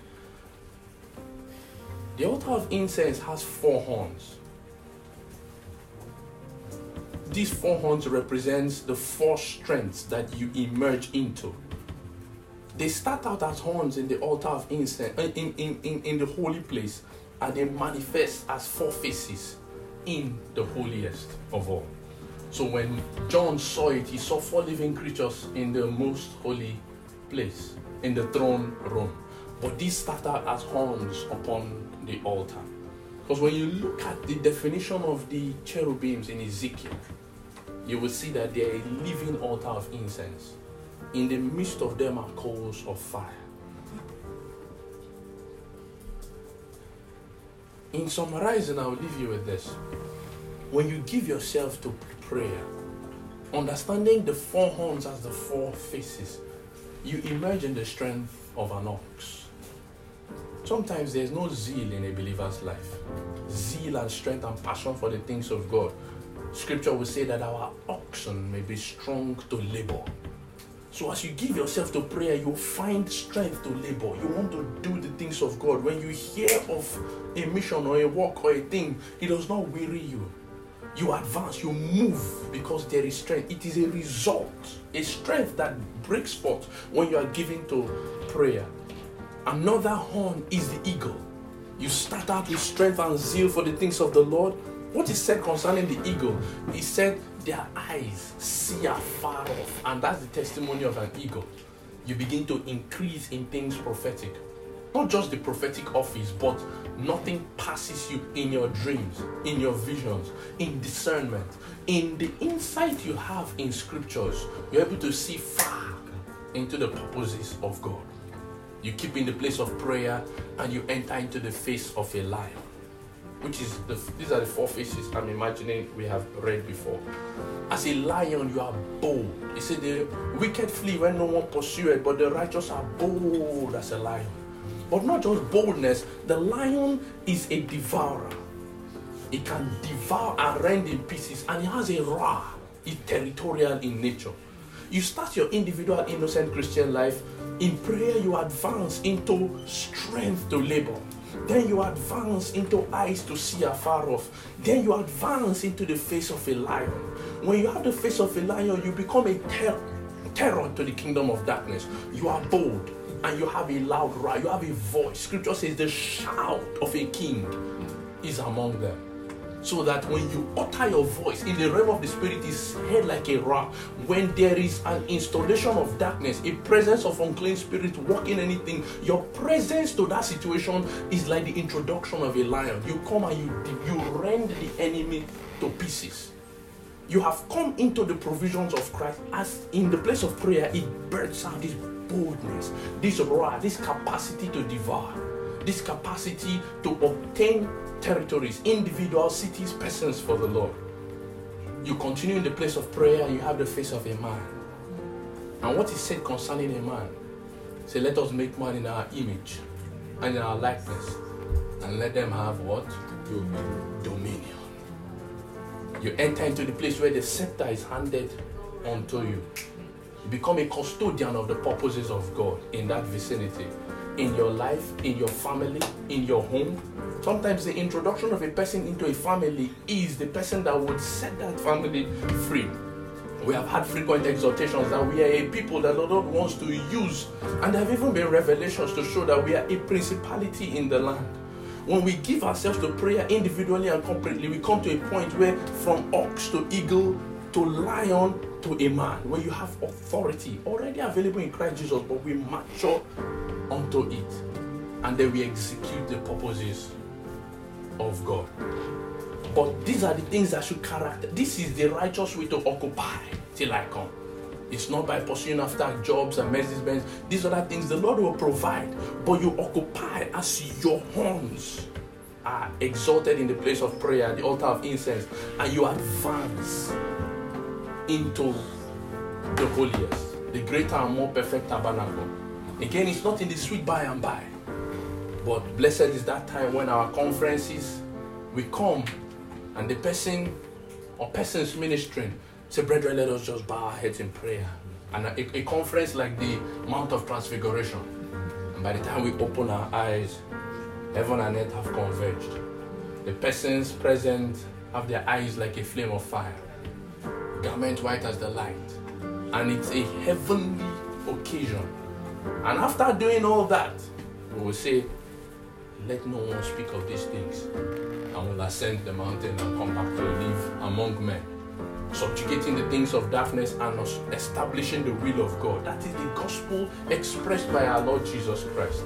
The altar of incense has 4 horns. These 4 horns represents the 4 strengths that you emerge into. They start out as horns in the altar of incense, in the holy place, and they manifest as 4 faces in the holiest of all. So when John saw it, he saw 4 living creatures in the most holy place, in the throne room. But these start out as horns upon the altar. Because when you look at the definition of the cherubims in Ezekiel, you will see that they are a living altar of incense. In the midst of them are coals of fire. In summarizing, I'll leave you with this. When you give yourself to prayer, understanding the 4 horns as the 4 faces, you emerge in the strength of an ox. Sometimes there's no zeal in a believer's life. Zeal and strength and passion for the things of God Scripture will say that our oxen may be strong to labor. So as you give yourself to prayer, you find strength to labor. You want to do the things of God. When you hear of a mission or a work or a thing, it does not weary you. You advance, you move because there is strength. It is a result, a strength that breaks forth when you are giving to prayer. Another horn is the eagle. You start out with strength and zeal for the things of the Lord. What is said concerning the eagle? He said their eyes see afar off, and that's the testimony of an eagle. You begin to increase in things prophetic. Not just the prophetic office, but nothing passes you in your dreams, in your visions, in discernment, in the insight you have in scriptures. You're able to see far into the purposes of God. You keep in the place of prayer and you enter into the face of a lion, which is these are the four faces I'm imagining we have read before. As a lion, you are bold. He said the wicked flee when no one pursueth, but the righteous are bold as a lion. But not just boldness, the lion is a devourer. It can devour and rend in pieces, and it has a roar. It's territorial in nature. You start your individual innocent Christian life. In prayer, you advance into strength to labor. Then you advance into eyes to see afar off. Then you advance into the face of a lion. When you have the face of a lion, you become a terror to the kingdom of darkness. You are bold and you have a loud roar. You have a voice. Scripture says the shout of a king is among them. So that when you utter your voice in the realm of the spirit is heard like a roar. When there is an installation of darkness, a presence of unclean spirit walking anything, your presence to that situation is like the introduction of a lion. You come and you rend the enemy to pieces. You have come into the provisions of Christ. As in the place of prayer, it births out this boldness, this roar, this capacity to devour, this capacity to obtain territories, individual cities, persons for the Lord. You continue in the place of prayer and you have the face of a man. And what is said concerning a man? Say, let us make man in our image and in our likeness, and let them have what? Dominion. You enter into the place where the scepter is handed unto you. You become a custodian of the purposes of God in that vicinity. In your life, in your family, in your home. Sometimes the introduction of a person into a family is the person that would set that family free. We have had frequent exhortations that we are a people that the Lord wants to use, and there have even been revelations to show that we are a principality in the land. When we give ourselves to prayer individually and corporately, we come to a point where from ox to eagle to lion to a man, where you have authority already available in Christ Jesus, but we mature unto it, and then we execute the purposes of God. But these are the things that should character. This is the righteous way to occupy till I come. It's not by pursuing after jobs and Mercedes-Benz. These other things the Lord will provide, but you occupy as your horns are exalted in the place of prayer, the altar of incense, and you advance into the holiest, the greater and more perfect tabernacle. Again, it's not in the sweet by and by, but blessed is that time when our conferences, we come and the person or persons ministering say, brethren, let us just bow our heads in prayer. And a conference like the Mount of Transfiguration, and by the time we open our eyes, heaven and earth have converged. The persons present have their eyes like a flame of fire, garment white as the light, and it's a heavenly occasion. And after doing all that, we will say, let no one speak of these things, and we'll ascend the mountain and come back to live among men, subjugating the things of darkness and establishing the will of God. That is the gospel expressed by our Lord Jesus Christ.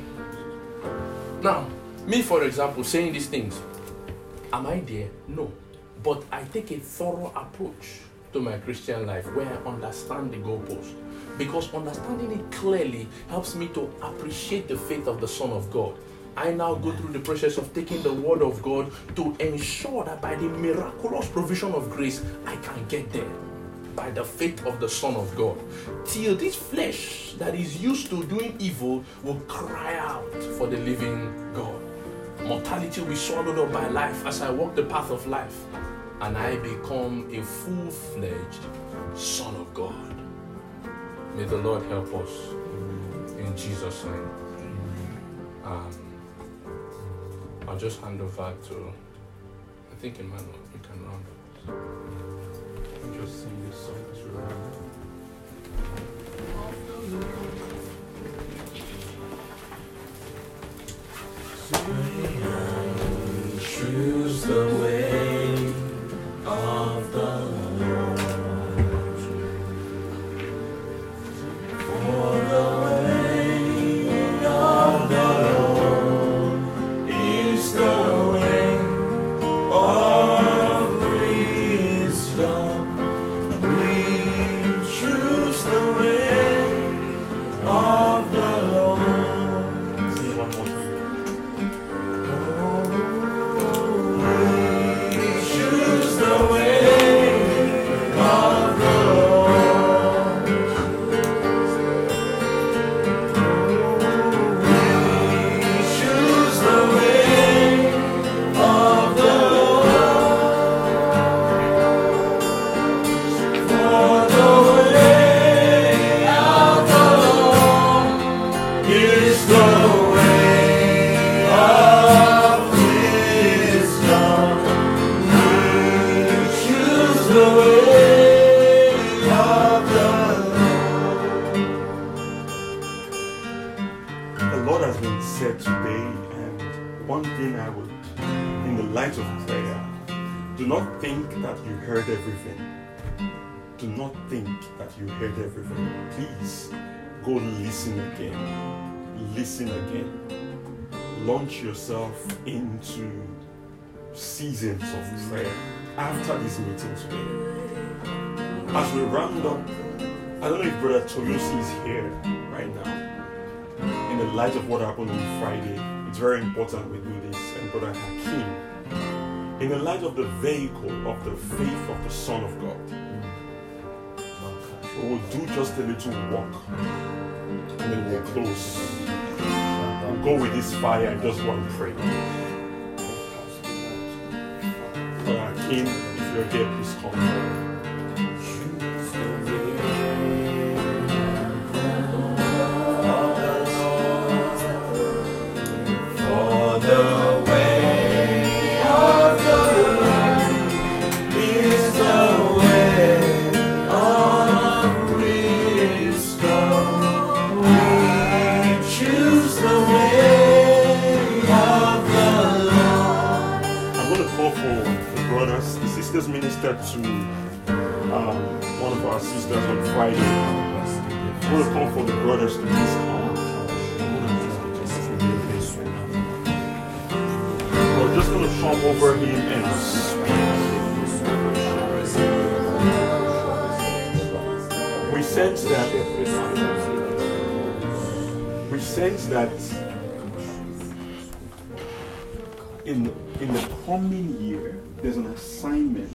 Now, me, for example, saying these things, am I there? No. But I take a thorough approach to my Christian life where I understand the goalpost. Because understanding it clearly helps me to appreciate the faith of the Son of God. I now go through the process of taking the word of God to ensure that by the miraculous provision of grace, I can get there by the faith of the Son of God. Till this flesh that is used to doing evil will cry out for the living God. Mortality will be swallowed up by life as I walk the path of life. and I become a full-fledged son of God. May the Lord help us in Jesus' name. I'll just hand over to, I think Emmanuel, you can round up. Just sing this song as we round. Choose the way of the Lord, for the way of the Lord is the way of wisdom. We choose the way of the Lord. Sing it one more time. Choose the way of the Lord. Choose the way of the Lord. For the way of the Lord is the way of wisdom. Choose the way of the Lord. A lot has been said today, and one thing I would, in the light of prayer, do not think that you heard everything. Do not think that you heard everything. Please go listen again. Listen again. Launch yourself into seasons of prayer after this meeting today. As we round up, I don't know if Brother Toyosi is here right now. In the light of what happened on Friday, it's very important we do this. And Brother Hakeem, in the light of the vehicle of the faith of the Son of God, we will do just a little walk and then we'll close. We'll go with this fire and just one pray. Brother Hakeem, if you're here, please come forward. For the way of the Lord is the way of wisdom. We choose the way of the Lord. I'm going to call for the brothers. The sisters ministered to one of our sisters on Friday. I'm going to call for the brothers to please come. We're just going to come over him and speak. We sense that in the coming year, there's an assignment